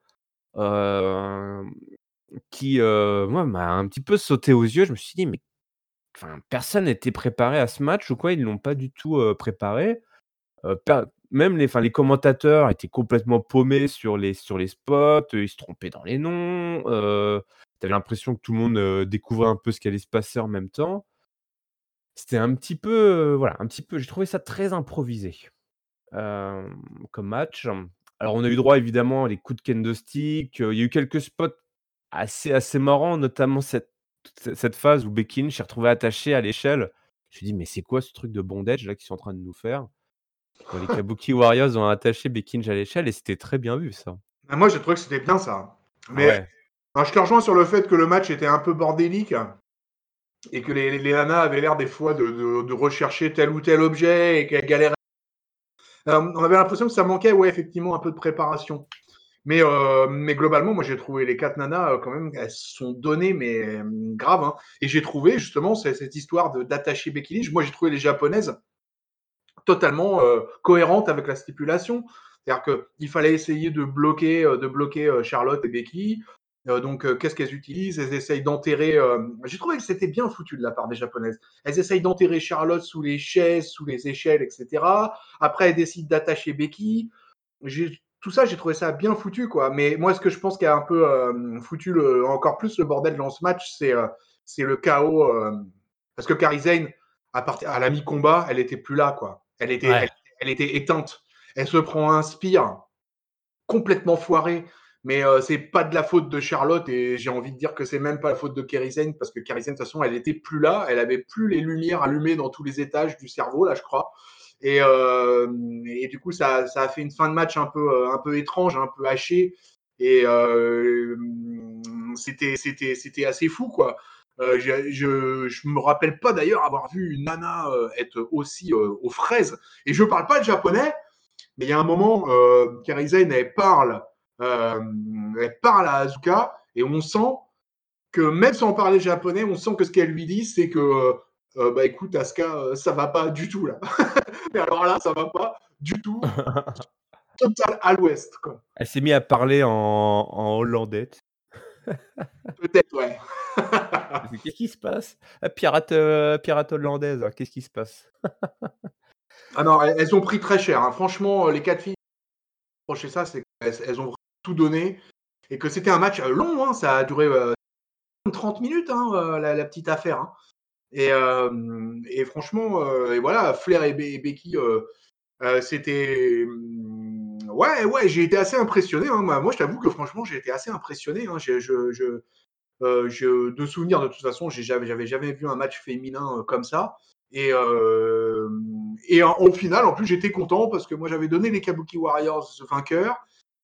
hem, qui, heu, moi, m'a un petit peu sauté aux yeux. Je me suis dit: «Mais enfin, personne n'était préparé à ce match ou quoi, ils l'ont pas du tout, heu, préparé». Heu, per même les enfin, les commentateurs étaient complètement paumés sur les sur les spots, heu, ils se trompaient dans les noms, heu, tu avais l'impression que tout le monde, heu, découvrait un peu ce qui allait se passer en même temps. C'était un petit peu, heu, voilà, un petit peu j'ai trouvé ça très improvisé, hem, comme match. Alors on a eu droit évidemment à les coups de kendo stick, heu, il y a eu quelques spots assez assez marrants, notamment cette c cette phase où Becky Lynch s'est retrouvée attachée à l'échelle. Je me suis dit: «Mais c'est quoi ce truc de bondage là qu'ils sont en train de nous faire?» Quand les Kabuki Warriors ont attaché Becky Lynch à l'échelle et c'était très bien vu ça. Bah, moi, j'ai trouvé que c'était bien ça. Ah Mais ouais. enfin, je te rejoins sur le fait que le match était un peu bordélique et que les les nanas avaient l'air des fois de de de rechercher tel ou tel objet et qu'elles galéraient. Hem, on avait l'impression que ça manquait, ouais, effectivement, un peu de préparation. Mais, heu, mais globalement, moi, j'ai trouvé les quatre nanas, heu, quand même, elles se sont données, mais hem, grave, hein. Et j'ai trouvé justement ce cette histoire de d'attacher Becky Lynch, moi, j'ai trouvé les japonaises totalement, heu, cohérentes avec la stipulation. C'est-à-dire qu'il fallait essayer de bloquer, heu, de bloquer, heu, Charlotte et Becky. Heu, donc, heu, qu'est-ce qu'elles utilisent? Elles essayent d'enterrer, hem j'ai trouvé que c'était bien foutu de la part des japonaises. Elles essayent d'enterrer Charlotte sous les chaises, sous les échelles et cetera. Après, elles décident d'attacher Becky. J'ai tout ça, j'ai trouvé ça bien foutu, quoi. Mais moi, ce que je pense qui a un peu euh, foutu le, encore plus le bordel dans ce match, c'est euh, c'est le chaos. Euh, parce que Kairi Sane, à, part, à la mi-combat, elle était plus là, quoi. Elle était, elle, Ouais. elle était éteinte. Elle se prend un spire complètement foiré. Mais euh, c'est pas de la faute de Charlotte et j'ai envie de dire que c'est même pas la faute de Kairi Sane parce que Kairi Sane, de toute façon, elle était plus là. Elle avait plus les lumières allumées dans tous les étages du cerveau, là, je crois. Et, euh, et du coup, ça, ça a fait une fin de match un peu, un peu étrange, un peu hachée. Et euh, c'était, c'était, c'était assez fou, quoi. Euh, je, je, je me rappelle pas d'ailleurs avoir vu une nana euh, être aussi euh, aux fraises. Et je parle pas de japonais, mais il y a un moment, euh, Kairi Sane, elle parle, euh, elle parle à Asuka et on sent que même sans parler japonais, on sent que ce qu'elle lui dit, c'est que euh, bah écoute, Asuka, euh, ça va pas du tout là. Mais alors là, ça va pas du tout, total à l'ouest, quoi. Elle s'est mise à parler en en hollandais. Peut-être, ouais. J'ai dit: «Qu'est-ce qui se passe? Ah pirate, heu, pirate hollandaise, hein, qu'est-ce qui se passe?» Ah non, elles, elles ont pris très cher, hein. Franchement, les quatre filles qui ont reproché ça, c'est qu'elles elles ont tout donné et que c'était un match long, hein. Ça a duré euh, trente minutes, hein, euh, la, la petite affaire, hein. Et, euh, et franchement, euh, et voilà, Flair et, Be- et Becky, euh, euh, c'était. hum, Ouais, ouais, j'ai été assez impressionné, hein. Moi, moi, je t'avoue que franchement, j'ai été assez impressionné, hein. Je, je, je, euh, je- de souvenir, de toute façon, j'ai jamais- j'avais jamais vu un match féminin euh, comme ça. Et, euh, et en, au final, en plus, j'étais content parce que moi, j'avais donné les Kabuki Warriors vainqueurs.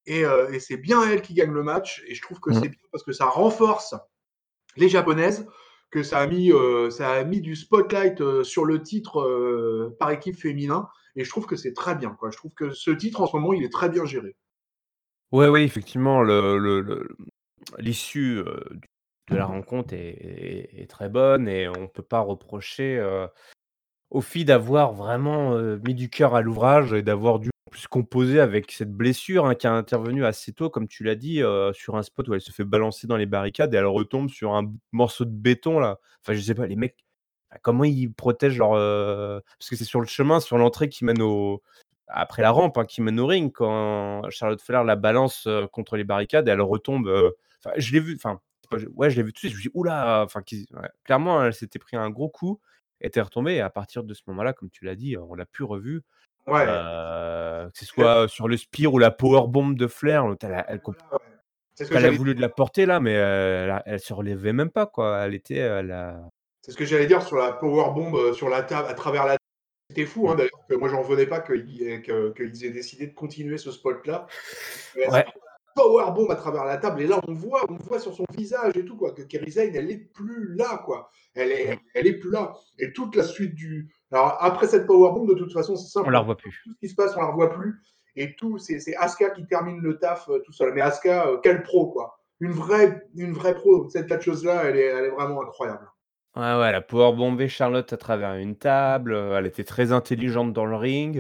et, euh, et c'est bien elle qui gagne le match. Et je trouve que c'est Mmh. bien parce que ça renforce les japonaises, que ça a mis, euh, ça a mis du spotlight euh, sur le titre euh, par équipe féminin. Et je trouve que c'est très bien, quoi. Je trouve que ce titre, en ce moment, il est très bien géré. Ouais, oui, effectivement, le le le l'issue, heu, du de la rencontre est est est très bonne et on peut pas reprocher, heu, aux filles d'avoir vraiment, heu, mis du cœur à l'ouvrage et d'avoir dû en plus composer avec cette blessure, hein, qui a intervenu assez tôt, comme tu l'as dit, heu, sur un spot où elle se fait balancer dans les barricades et elle retombe sur un b morceau de béton là. Enfin, je sais pas, les mecs, enfin, comment ils protègent leur, heu parce que c'est sur le chemin, sur l'entrée qui mène au après la rampe, hein, qui mène au ring quand Charlotte Flair la balance, heu, contre les barricades et elle retombe, heu, enfin, je l'ai vu, enfin, c'est pas je ouais, je l'ai vu tout de suite, je me suis dit: «Ouh là!» enfin, qui ouais, clairement, elle s'était pris un gros coup, elle était retombée et à partir de ce moment-là, comme tu l'as dit, on l'a plus revue, Ouais. heu, que ce soit sur le spear ou la powerbomb de Flair, l'autre elle a elle comp Voilà, ouais. C'est ce que quand elle a j'allais voulu de la porter là, mais, heu, elle a elle se relevait même pas quoi, elle était, elle a C'est ce que j'allais dire sur la powerbomb euh, sur la table, à travers la. C'était fou, hein, mmh. d'ailleurs, que moi, j'en revenais pas qu'ils aient, que- qu'ils aient décidé de continuer ce spot-là. Elle se Ouais, prend la powerbomb à travers la table, et là, on voit, on voit sur son visage et tout, quoi, que Kairi Sane, elle est plus là, quoi. Elle est, mmh, elle est plus là. Et toute la suite du. Alors, après cette powerbomb, de toute façon, c'est on simple, la hein. revoit plus. Tout ce qui se passe, on la revoit plus. Et tout, c'est c'est Asuka qui termine le taf euh, tout seul. Mais Asuka, euh, quelle pro, quoi. Une vraie, une vraie pro. Cette catcheuse-là, elle est, elle est vraiment incroyable. Ouais, ouais, elle a powerbombé Charlotte à travers une table, heu, elle était très intelligente dans le ring.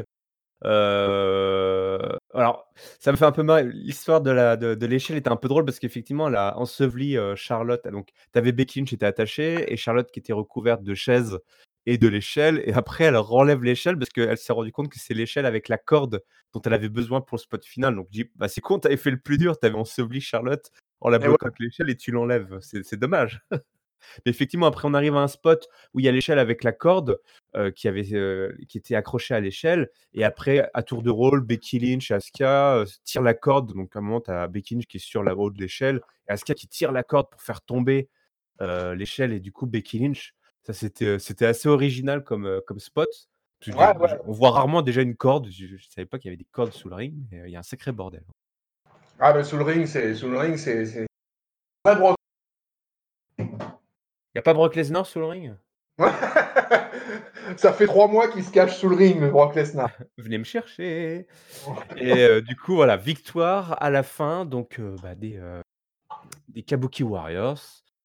Heu, alors ça me fait un peu marrer, l'histoire de la de de l'échelle était un peu drôle parce qu'effectivement elle a enseveli, heu, Charlotte, donc tu avais Becky Lynch qui était attachée et Charlotte qui était recouverte de chaises et de l'échelle et après elle renlève l'échelle parce qu'elle s'est rendue compte que c'est l'échelle avec la corde dont elle avait besoin pour le spot final, donc je dis: «Bah, c'est con, tu avais fait le plus dur, tu avais enseveli Charlotte en la Et ouais, bloquant avec l'échelle et tu l'enlèves, c'est c'est dommage». Mais effectivement, après, on arrive à un spot où il y a l'échelle avec la corde, heu, qui avait, heu, qui était accrochée à l'échelle et après, à tour de rôle, Becky Lynch, Asuka, heu, tirent la corde. Donc à un moment, tu as Becky Lynch qui est sur la haut de l'échelle et Asuka qui tire la corde pour faire tomber, heu, l'échelle et du coup, Becky Lynch. Ça, c'était, heu, c'était assez original comme, heu, comme spot. Parce que je ouais, je ouais. on voit rarement déjà une corde. Je je savais pas qu'il y avait des cordes sous le ring, mais, heu, il y a un sacré bordel. Ah, mais sous le ring, c'est sous le ring, c'est c'est pas de broc- Il y a pas Brock Lesnar sous le ring? Ça fait trois mois qu'il se cache sous le ring, le Brock Lesnar. Venez me chercher et heu, du coup, voilà, victoire à la fin donc, heu, bah, des, heu des Kabuki Warriors,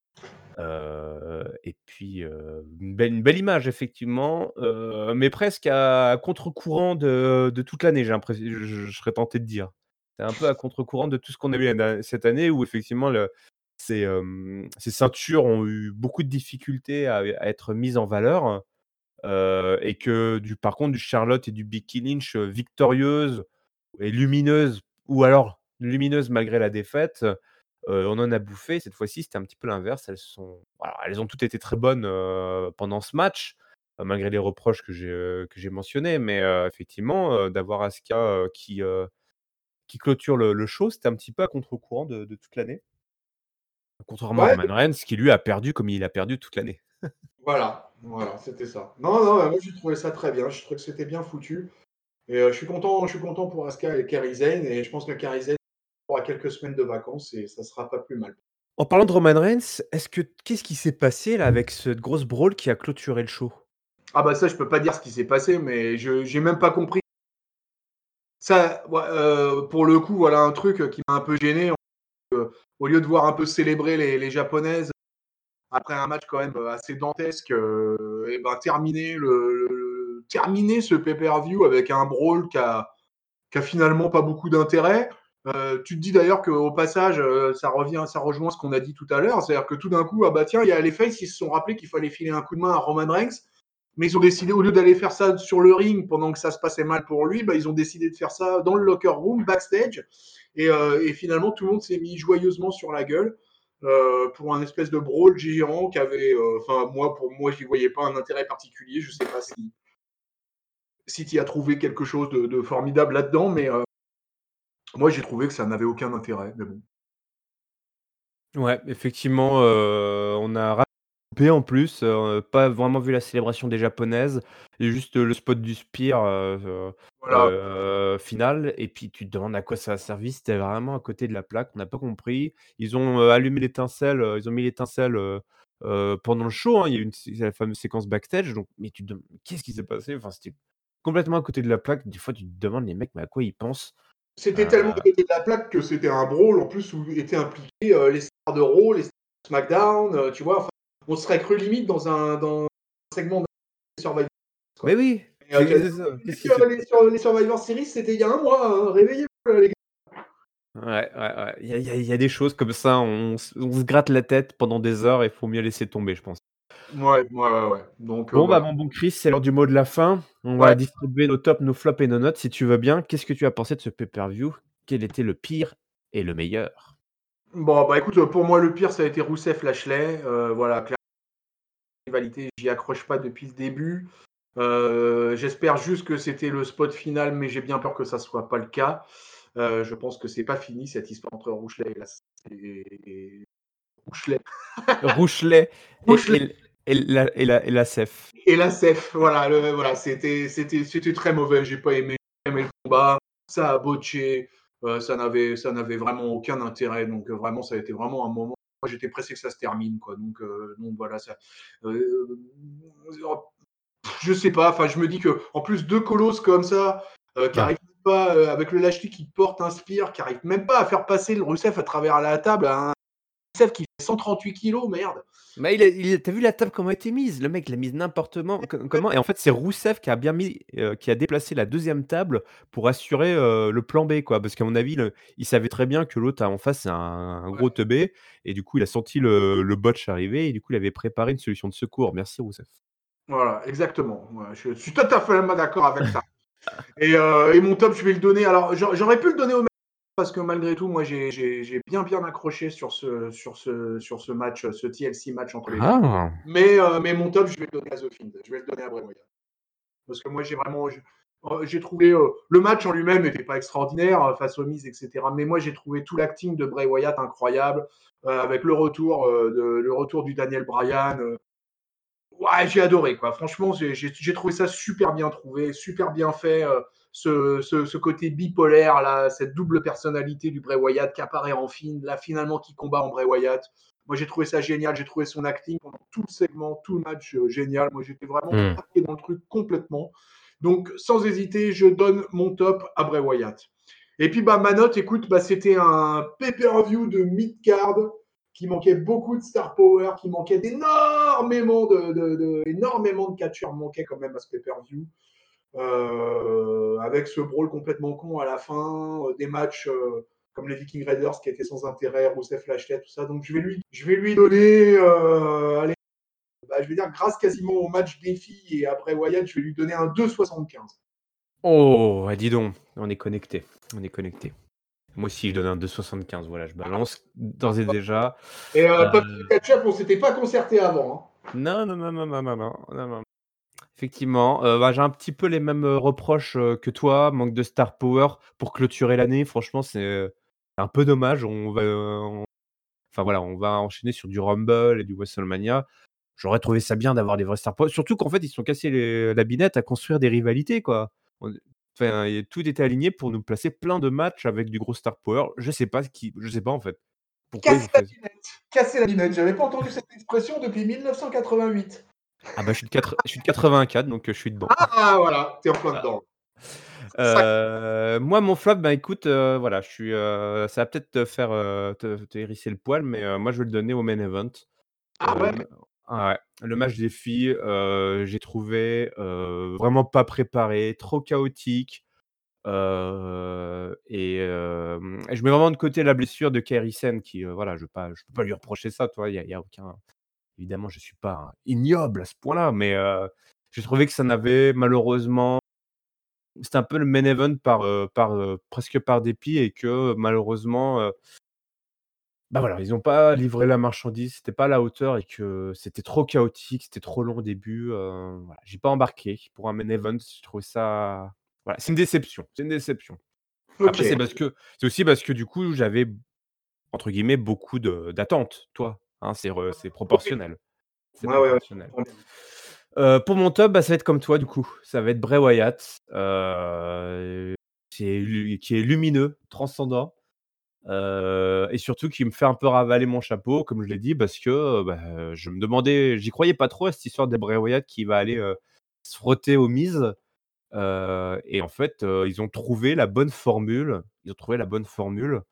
heu et puis, heu, une belle une belle image effectivement, heu, mais presque à contre-courant de de toute l'année, j'ai l'impression, je je je serais tenté de dire. C'est un peu à contre-courant de tout ce qu'on a eu la cette année où effectivement le ces, hem, ces ceintures ont eu beaucoup de difficultés à à être mises en valeur, heu et que du par contre du Charlotte et du Becky Lynch, heu, victorieuses et lumineuses ou alors lumineuses malgré la défaite. Heu, on en a bouffé. Cette fois-ci, c'était un petit peu l'inverse. Elles sont alors elles ont toutes été très bonnes, heu, pendant ce match, heu, malgré les reproches que j'ai, heu, que j'ai mentionnés. Mais, heu, effectivement, heu, d'avoir Asuka, heu, qui, heu, qui clôture le le show, c'était un petit peu à contre-courant de de toute l'année. Contrairement à Ouais, Roman Reigns qui lui a perdu comme il a perdu toute l'année. voilà, voilà, c'était ça. Non, non, moi j'ai trouvé ça très bien. Je trouvais que c'était bien foutu. Et euh, je suis content, je suis content pour Asuka et Kairi Sane. Et je pense que Kairi Sane aura quelques semaines de vacances et ça sera pas plus mal. En parlant de Roman Reigns, est-ce que qu'est-ce qui s'est passé là avec cette grosse brawl qui a clôturé le show? Ah bah ça, je peux pas dire ce qui s'est passé, mais je j'ai même pas compris. Ça, ouais, euh, pour le coup, voilà un truc qui m'a un peu gêné. Au lieu de voir un peu célébrer les, les japonaises après un match quand même assez dantesque, euh, et ben terminer le, le- terminer ce pay-per-view avec un brawl qui a, qui a finalement pas beaucoup d'intérêt. Euh, tu te dis d'ailleurs qu'au passage, euh, ça revient, ça rejoint ce qu'on a dit tout à l'heure, c'est-à-dire que tout d'un coup, ah bah tiens, il y a les Faces, ils se sont rappelés qu'il fallait filer un coup de main à Roman Reigns, mais ils ont décidé, au lieu d'aller faire ça sur le ring pendant que ça se passait mal pour lui, bah, ils ont décidé de faire ça dans le locker room, backstage, et, euh, et finalement tout le monde s'est mis joyeusement sur la gueule. Euh, pour un espèce de brawl géant qui avait, euh, enfin euh, moi pour moi j'y voyais pas un intérêt particulier. Je sais pas si si tu as trouvé quelque chose de, de formidable là-dedans, mais euh, moi j'ai trouvé que ça n'avait aucun intérêt. Mais bon. Ouais, effectivement, heu, on a Coupé en plus, heu, pas vraiment vu la célébration des japonaises et juste le spot du Spear, heu heu Voilà. heu, final et puis tu te demandes à quoi ça a servi. C'était vraiment à côté de la plaque, on n'a pas compris. Ils ont, heu, allumé l'étincelle, heu, ils ont mis l'étincelle, heu heu, pendant le show, hein. Il y a eu une sé la fameuse séquence backstage donc mais tu te demandes: «Qu'est-ce qui s'est passé?» Enfin, c'était complètement à côté de la plaque. Des fois, tu te demandes: «Les mecs, mais à quoi ils pensent?» C'était heu tellement à côté de la plaque que c'était un brawl en plus où étaient impliqués, heu, les stars de Raw, les stars de SmackDown, heu, tu vois? Enfin, on serait cru limite dans un dans un segment de Survivor Mais quoi. oui, Et heu, c'est tu as c'est ça. oublié Qu'est-ce qui s'est que les sur les Survivor Series, c'était il y a un mois, hein, réveillez-vous là les gars. Ouais, ouais, ouais. Il y a il y a il y a des choses comme ça, on se on se gratte la tête pendant des heures et il faut mieux laisser tomber, je pense. Ouais, ouais, ouais, ouais. Donc heu, Bon, bah, voilà. mon bon Chris, c'est l'heure du mot de la fin. On va Ouais. distribuer nos tops, nos flops et nos notes si tu veux bien. Qu'est-ce que tu as pensé de ce pay-per-view? Quel était le pire et le meilleur? Bon, bah, écoute, pour moi, le pire, ça a été Rousseff Lashley. Heu, voilà, clairement, rivalité, j'y accroche pas depuis le début. Heu, j'espère juste que c'était le spot final, mais j'ai bien peur que ça soit pas le cas. Heu, je pense que c'est pas fini cette histoire entre Rousselet et Las et et Rouchelet. Rouchelet et Rouchelet et l et la et la et la Sef. et la Sef. Voilà, le voilà, c'était c'était c'était très mauvais. J'ai pas aimé j'ai pas aimé le combat. Ça a botché. Heu, ça n'avait ça n'avait vraiment aucun intérêt. Donc heu, vraiment, ça a été vraiment un moment moi, j'étais pressé que ça se termine, quoi. Donc heu, donc voilà, ça, heu, je sais pas. Enfin, je me dis que en plus deux colosses comme ça, heu, qui Ouais. arrivent pas, heu, avec le Lashley qui porte un spear, qui arrive même pas à faire passer le Rusev à travers la table, un Rusev qui fait cent trente-huit kilos, merde. Mais il a il a tu as vu la table comment elle était mise? Le mec l'a mise n'importe ment co comment et en fait, c'est Rousseff qui a bien mis, heu, qui a déplacé la deuxième table pour assurer, heu, le plan B, quoi. Parce qu'à mon avis, le il savait très bien que l'autre en face, c'est un un Ouais, gros teubé et du coup, il a senti le le botch arriver et du coup, il avait préparé une solution de secours. Merci Rousseff. voilà, exactement. Ouais, je suis tout à fait d'accord avec ça. Et, euh, et mon top, je vais le donner. Alors, j'aurais pu le donner au parce que malgré tout, moi, j'ai j'ai- j'ai bien bien accroché sur ce, sur ce, sur ce match, ce T L C match entre les deux. Ah! Mais, euh, mais mon top, je vais le donner à The Fiend. Je vais le donner à Bray Wyatt. Parce que moi, j'ai vraiment. J'ai euh, j'ai trouvé. Euh, le match en lui-même n'était pas extraordinaire euh, face aux mises, et cetera. Mais moi, j'ai trouvé tout l'acting de Bray Wyatt incroyable. Euh, avec le retour, euh, de, le retour du Daniel Bryan. euh, Ouais, j'ai adoré, quoi. Franchement, j'ai j'ai trouvé ça super bien trouvé, super bien fait. Euh, ce, ce, ce, côté bipolaire, là, cette double personnalité du Bray Wyatt qui apparaît en film, là, finalement, qui combat en Bray Wyatt. Moi, j'ai trouvé ça génial. J'ai trouvé son acting pendant tout le segment, tout le match euh, génial. Moi, j'étais vraiment Mmh. marqué dans le truc complètement. Donc, sans hésiter, je donne mon top à Bray Wyatt. Et puis, bah, ma note, écoute, bah, c'était un pay-per-view de mid-card qui manquait beaucoup de star power, qui manquait d'énormément de, de, de, énormément de catcheurs manquaient quand même à ce pay-per-view. Euh, avec ce brawl complètement con à la fin, euh, des matchs euh, comme les Viking Raiders qui étaient sans intérêt, Rusev Lashley, tout ça. Donc je vais lui, je vais lui donner, euh, allez, bah, je vais dire grâce quasiment au match défi et après Wyatt, je vais lui donner un deux virgule soixante-quinze. Oh! Ah dis donc, on est connectés, on est connectés. Moi aussi, je donne un deux soixante-quinze, voilà, je balance d'ores et déjà. Et Heu, euh, Papier Ketchup, on s'était pas concerté avant. Hein. non, non, non, non, non, non, non, non, non. Effectivement, heu, bah, j'ai un petit peu les mêmes, heu, reproches, heu, que toi, manque de star power pour clôturer l'année. Franchement, c'est, heu, un peu dommage. On va, heu, on enfin voilà, on va enchaîner sur du Rumble et du WrestleMania. J'aurais trouvé ça bien d'avoir des vrais star power, surtout qu'en fait, ils se sont cassés les la binette à construire des rivalités, quoi. On enfin, et tout était aligné pour nous placer plein de matchs avec du gros star power. Je sais pas ce qui je sais pas, en fait, pourquoi ils Casser ont la fait ça. binette. Casser la binette. J'avais pas entendu cette expression depuis mille neuf cent quatre-vingt-huit. Ah bah, je suis de quatre je suis de quatre-vingt-quatre, donc heu, je suis dedans. Ah, voilà, t'es en plein dedans. Ça, Heu, moi, mon flop, bah, écoute, heu, voilà, je suis, heu, ça va peut-être te faire, heu, te te hérisser le poil, mais heu, moi, je vais le donner au main event. ah Heu, le ouais, ma ah ouais, le match des filles, heu, j'ai trouvé, heu, vraiment pas préparé, trop chaotique, heu et hem et je mets vraiment de côté la blessure de Kairi Sane qui, heu, voilà, je veux pas je peux pas lui reprocher ça, tu vois? Il y a il y a aucun évidemment, je suis pas ignoble à ce point-là, mais heu, j'ai trouvé que ça n'avait malheureusement c'était un peu le main event par, heu, par, heu, presque par dépit et que malheureusement, heu, bah, voilà, ils ont pas livré la marchandise, c'était pas à la hauteur et que c'était trop chaotique, c'était trop long au début, heu, voilà, j'ai pas embarqué pour un main event, je trouve ça voilà, c'est une déception, c'est une déception. Après c'est ok. parce que c'est aussi parce que du coup j'avais entre guillemets «beaucoup de d'attentes», toi, hein, c'est re c'est Oui, proportionnel. C'est Ouais, ouais, ouais, je proportionnel. comprends bien. Heu, pour mon top, bah, ça va être comme toi du coup, ça va être Bray Wyatt, heu, qui est lu qui est lumineux, transcendant, heu et surtout qui me fait un peu ravaler mon chapeau, comme je l'ai dit, parce que, bah, je me demandais j'y croyais pas trop à cette histoire de Bray Wyatt qui va aller, heu, se frotter aux Miz, heu et en fait, heu, ils ont trouvé la bonne formule. Ils ont trouvé la bonne formule.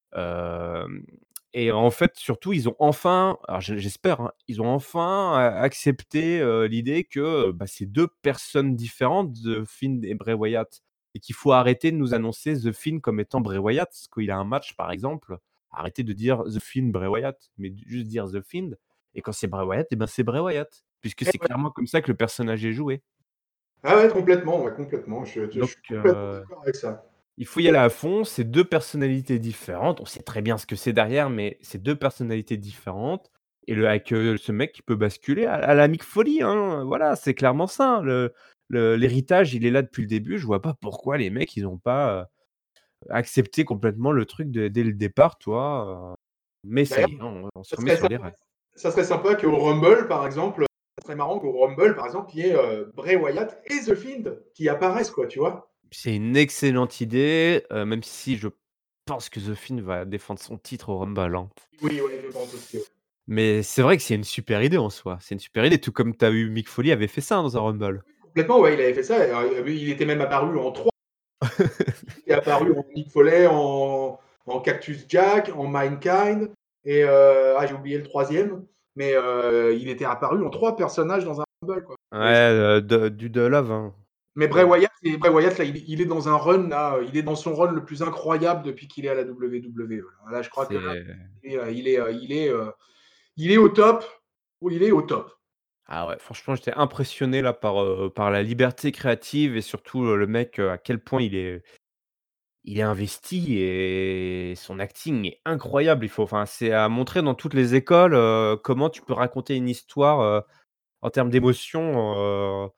Hem et en fait, surtout, ils ont enfin, alors j'e j'espère, hein, ils ont enfin a accepté, heu, l'idée que, bah, c'est deux personnes différentes, The Fiend et Bray Wyatt et qu'il faut arrêter de nous annoncer The Fiend comme étant Bray Wyatt. Parce qu'il a un match, par exemple, arrêtez de dire The Fiend, Bray Wyatt, mais juste dire The Fiend et quand c'est Bray Wyatt et ben, c'est Bray Wyatt, puisque Eh c'est ouais. clairement comme ça que le personnage est joué. Ah ouais, complètement, ouais, complètement. Je je Donc suis complètement heu d'accord avec ça. il faut y aller à fond, c'est deux personnalités différentes. On sait très bien ce que c'est derrière, mais c'est deux personnalités différentes et le avec, heu, ce mec qui peut basculer à à la Mick Foley, hein, voilà, c'est clairement ça, hein. Le le l'héritage, il est là depuis le début. Je vois pas pourquoi les mecs, ils ont pas, heu, accepté complètement le truc de dès le départ, tu vois? Heu, mais ça D'ailleurs, y est, hein, on on se ça remet serait sur sympa les rails. ça serait sympa qu'au Rumble, par exemple, ça serait marrant qu'au Rumble, par exemple, il y ait, heu, Bray Wyatt et The Fiend qui apparaissent, quoi, tu vois? C'est une excellente idée, heu, même si je pense que The Fiend va défendre son titre au Rumble, hein. Oui, ouais, je pense aussi, ouais. Mais c'est vrai que c'est une super idée en soi. C'est une super idée, tout comme tu as eu Mick Foley avait fait ça, hein, dans un Rumble. Complètement, ouais, il avait fait ça. Et, heu, lui, il était même apparu en trois. Il est apparu en Mick Foley, en en Cactus Jack, en Mankind et heu, ah, j'ai oublié le troisième, mais heu, il était apparu en trois personnages dans un Rumble, quoi. Et Ouais, heu, de du de Love, hein. mais Bray Love. Wyatt, et Bray Wyatt là, il est il est dans un run là, il est dans son run le plus incroyable depuis qu'il est à la W W E. Là, je crois que là, C'est il est, heu, il est, heu, il est, heu, il est au top. Oui, il est au top. ah ouais, franchement, j'étais impressionné là par, heu, par la liberté créative et surtout, heu, le mec, heu, à quel point il est il est investi et son acting est incroyable. Il faut enfin, c'est à montrer dans toutes les écoles, heu, comment tu peux raconter une histoire, heu, en termes d'émotion, heu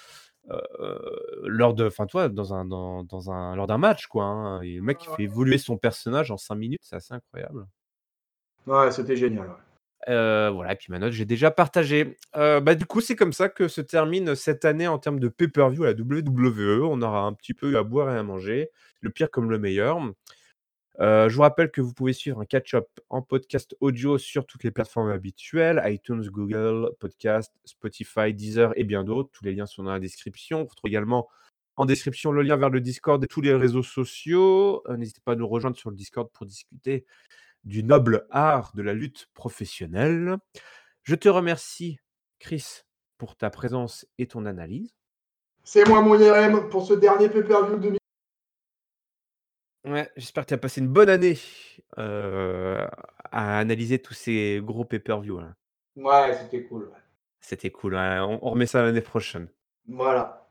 heu, lors de enfin, tu vois, dans un dans dans un lors d'un match, quoi, hein et le Ouais, mec, il ouais, fait évoluer son personnage en cinq minutes, c'est assez incroyable. ouais. Ouais, c'était génial, ouais. Heu, voilà et puis ma note, j'ai déjà partagé. Heu, bah, du coup, c'est comme ça que se termine cette année en termes de pay-per-view à la W W E. On aura un petit peu eu à boire et à manger, le pire comme le meilleur. Heu, je vous rappelle que vous pouvez suivre un catch-up en podcast audio sur toutes les plateformes habituelles, iTunes, Google Podcast, Spotify, Deezer et bien d'autres. Tous les liens sont dans la description. Vous trouvez également en description le lien vers le Discord et tous les réseaux sociaux. Heu, n'hésitez pas à nous rejoindre sur le Discord pour discuter du noble art de la lutte professionnelle. Je te remercie, Chris, pour ta présence et ton analyse. C'est moi mon I R M pour ce dernier pay-per-view de Ouais, j'espère que tu as passé une bonne année, heu, à analyser tous ces gros pay-per-view là. ouais, c'était cool, ouais. C'était cool, ouais, on on remet ça l'année prochaine. Voilà.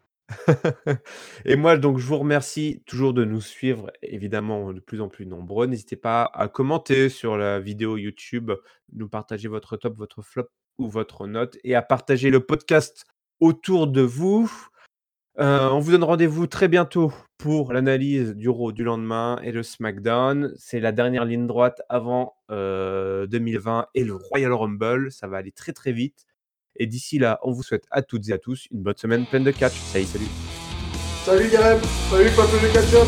Et moi donc je vous remercie toujours de nous suivre, évidemment de plus en plus nombreux. N'hésitez pas à commenter sur la vidéo YouTube, nous partager votre top, votre flop ou votre note et à partager le podcast autour de vous. Heu, on vous donne rendez-vous très bientôt pour l'analyse du Raw du lendemain et le SmackDown. C'est la dernière ligne droite avant, heu, deux mille vingt et le Royal Rumble. Ça va aller très, très vite et d'ici là, on vous souhaite à toutes et à tous une bonne semaine pleine de catch. Salut, salut. Salut I R M, salut peuple de catch-up.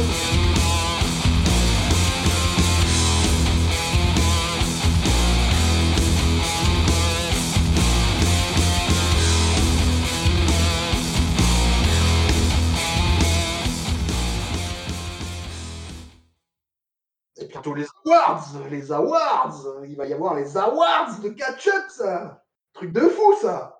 C'est bientôt les awards, les awards. Il va y avoir les awards de catch-up, ça. Truc de fou, ça.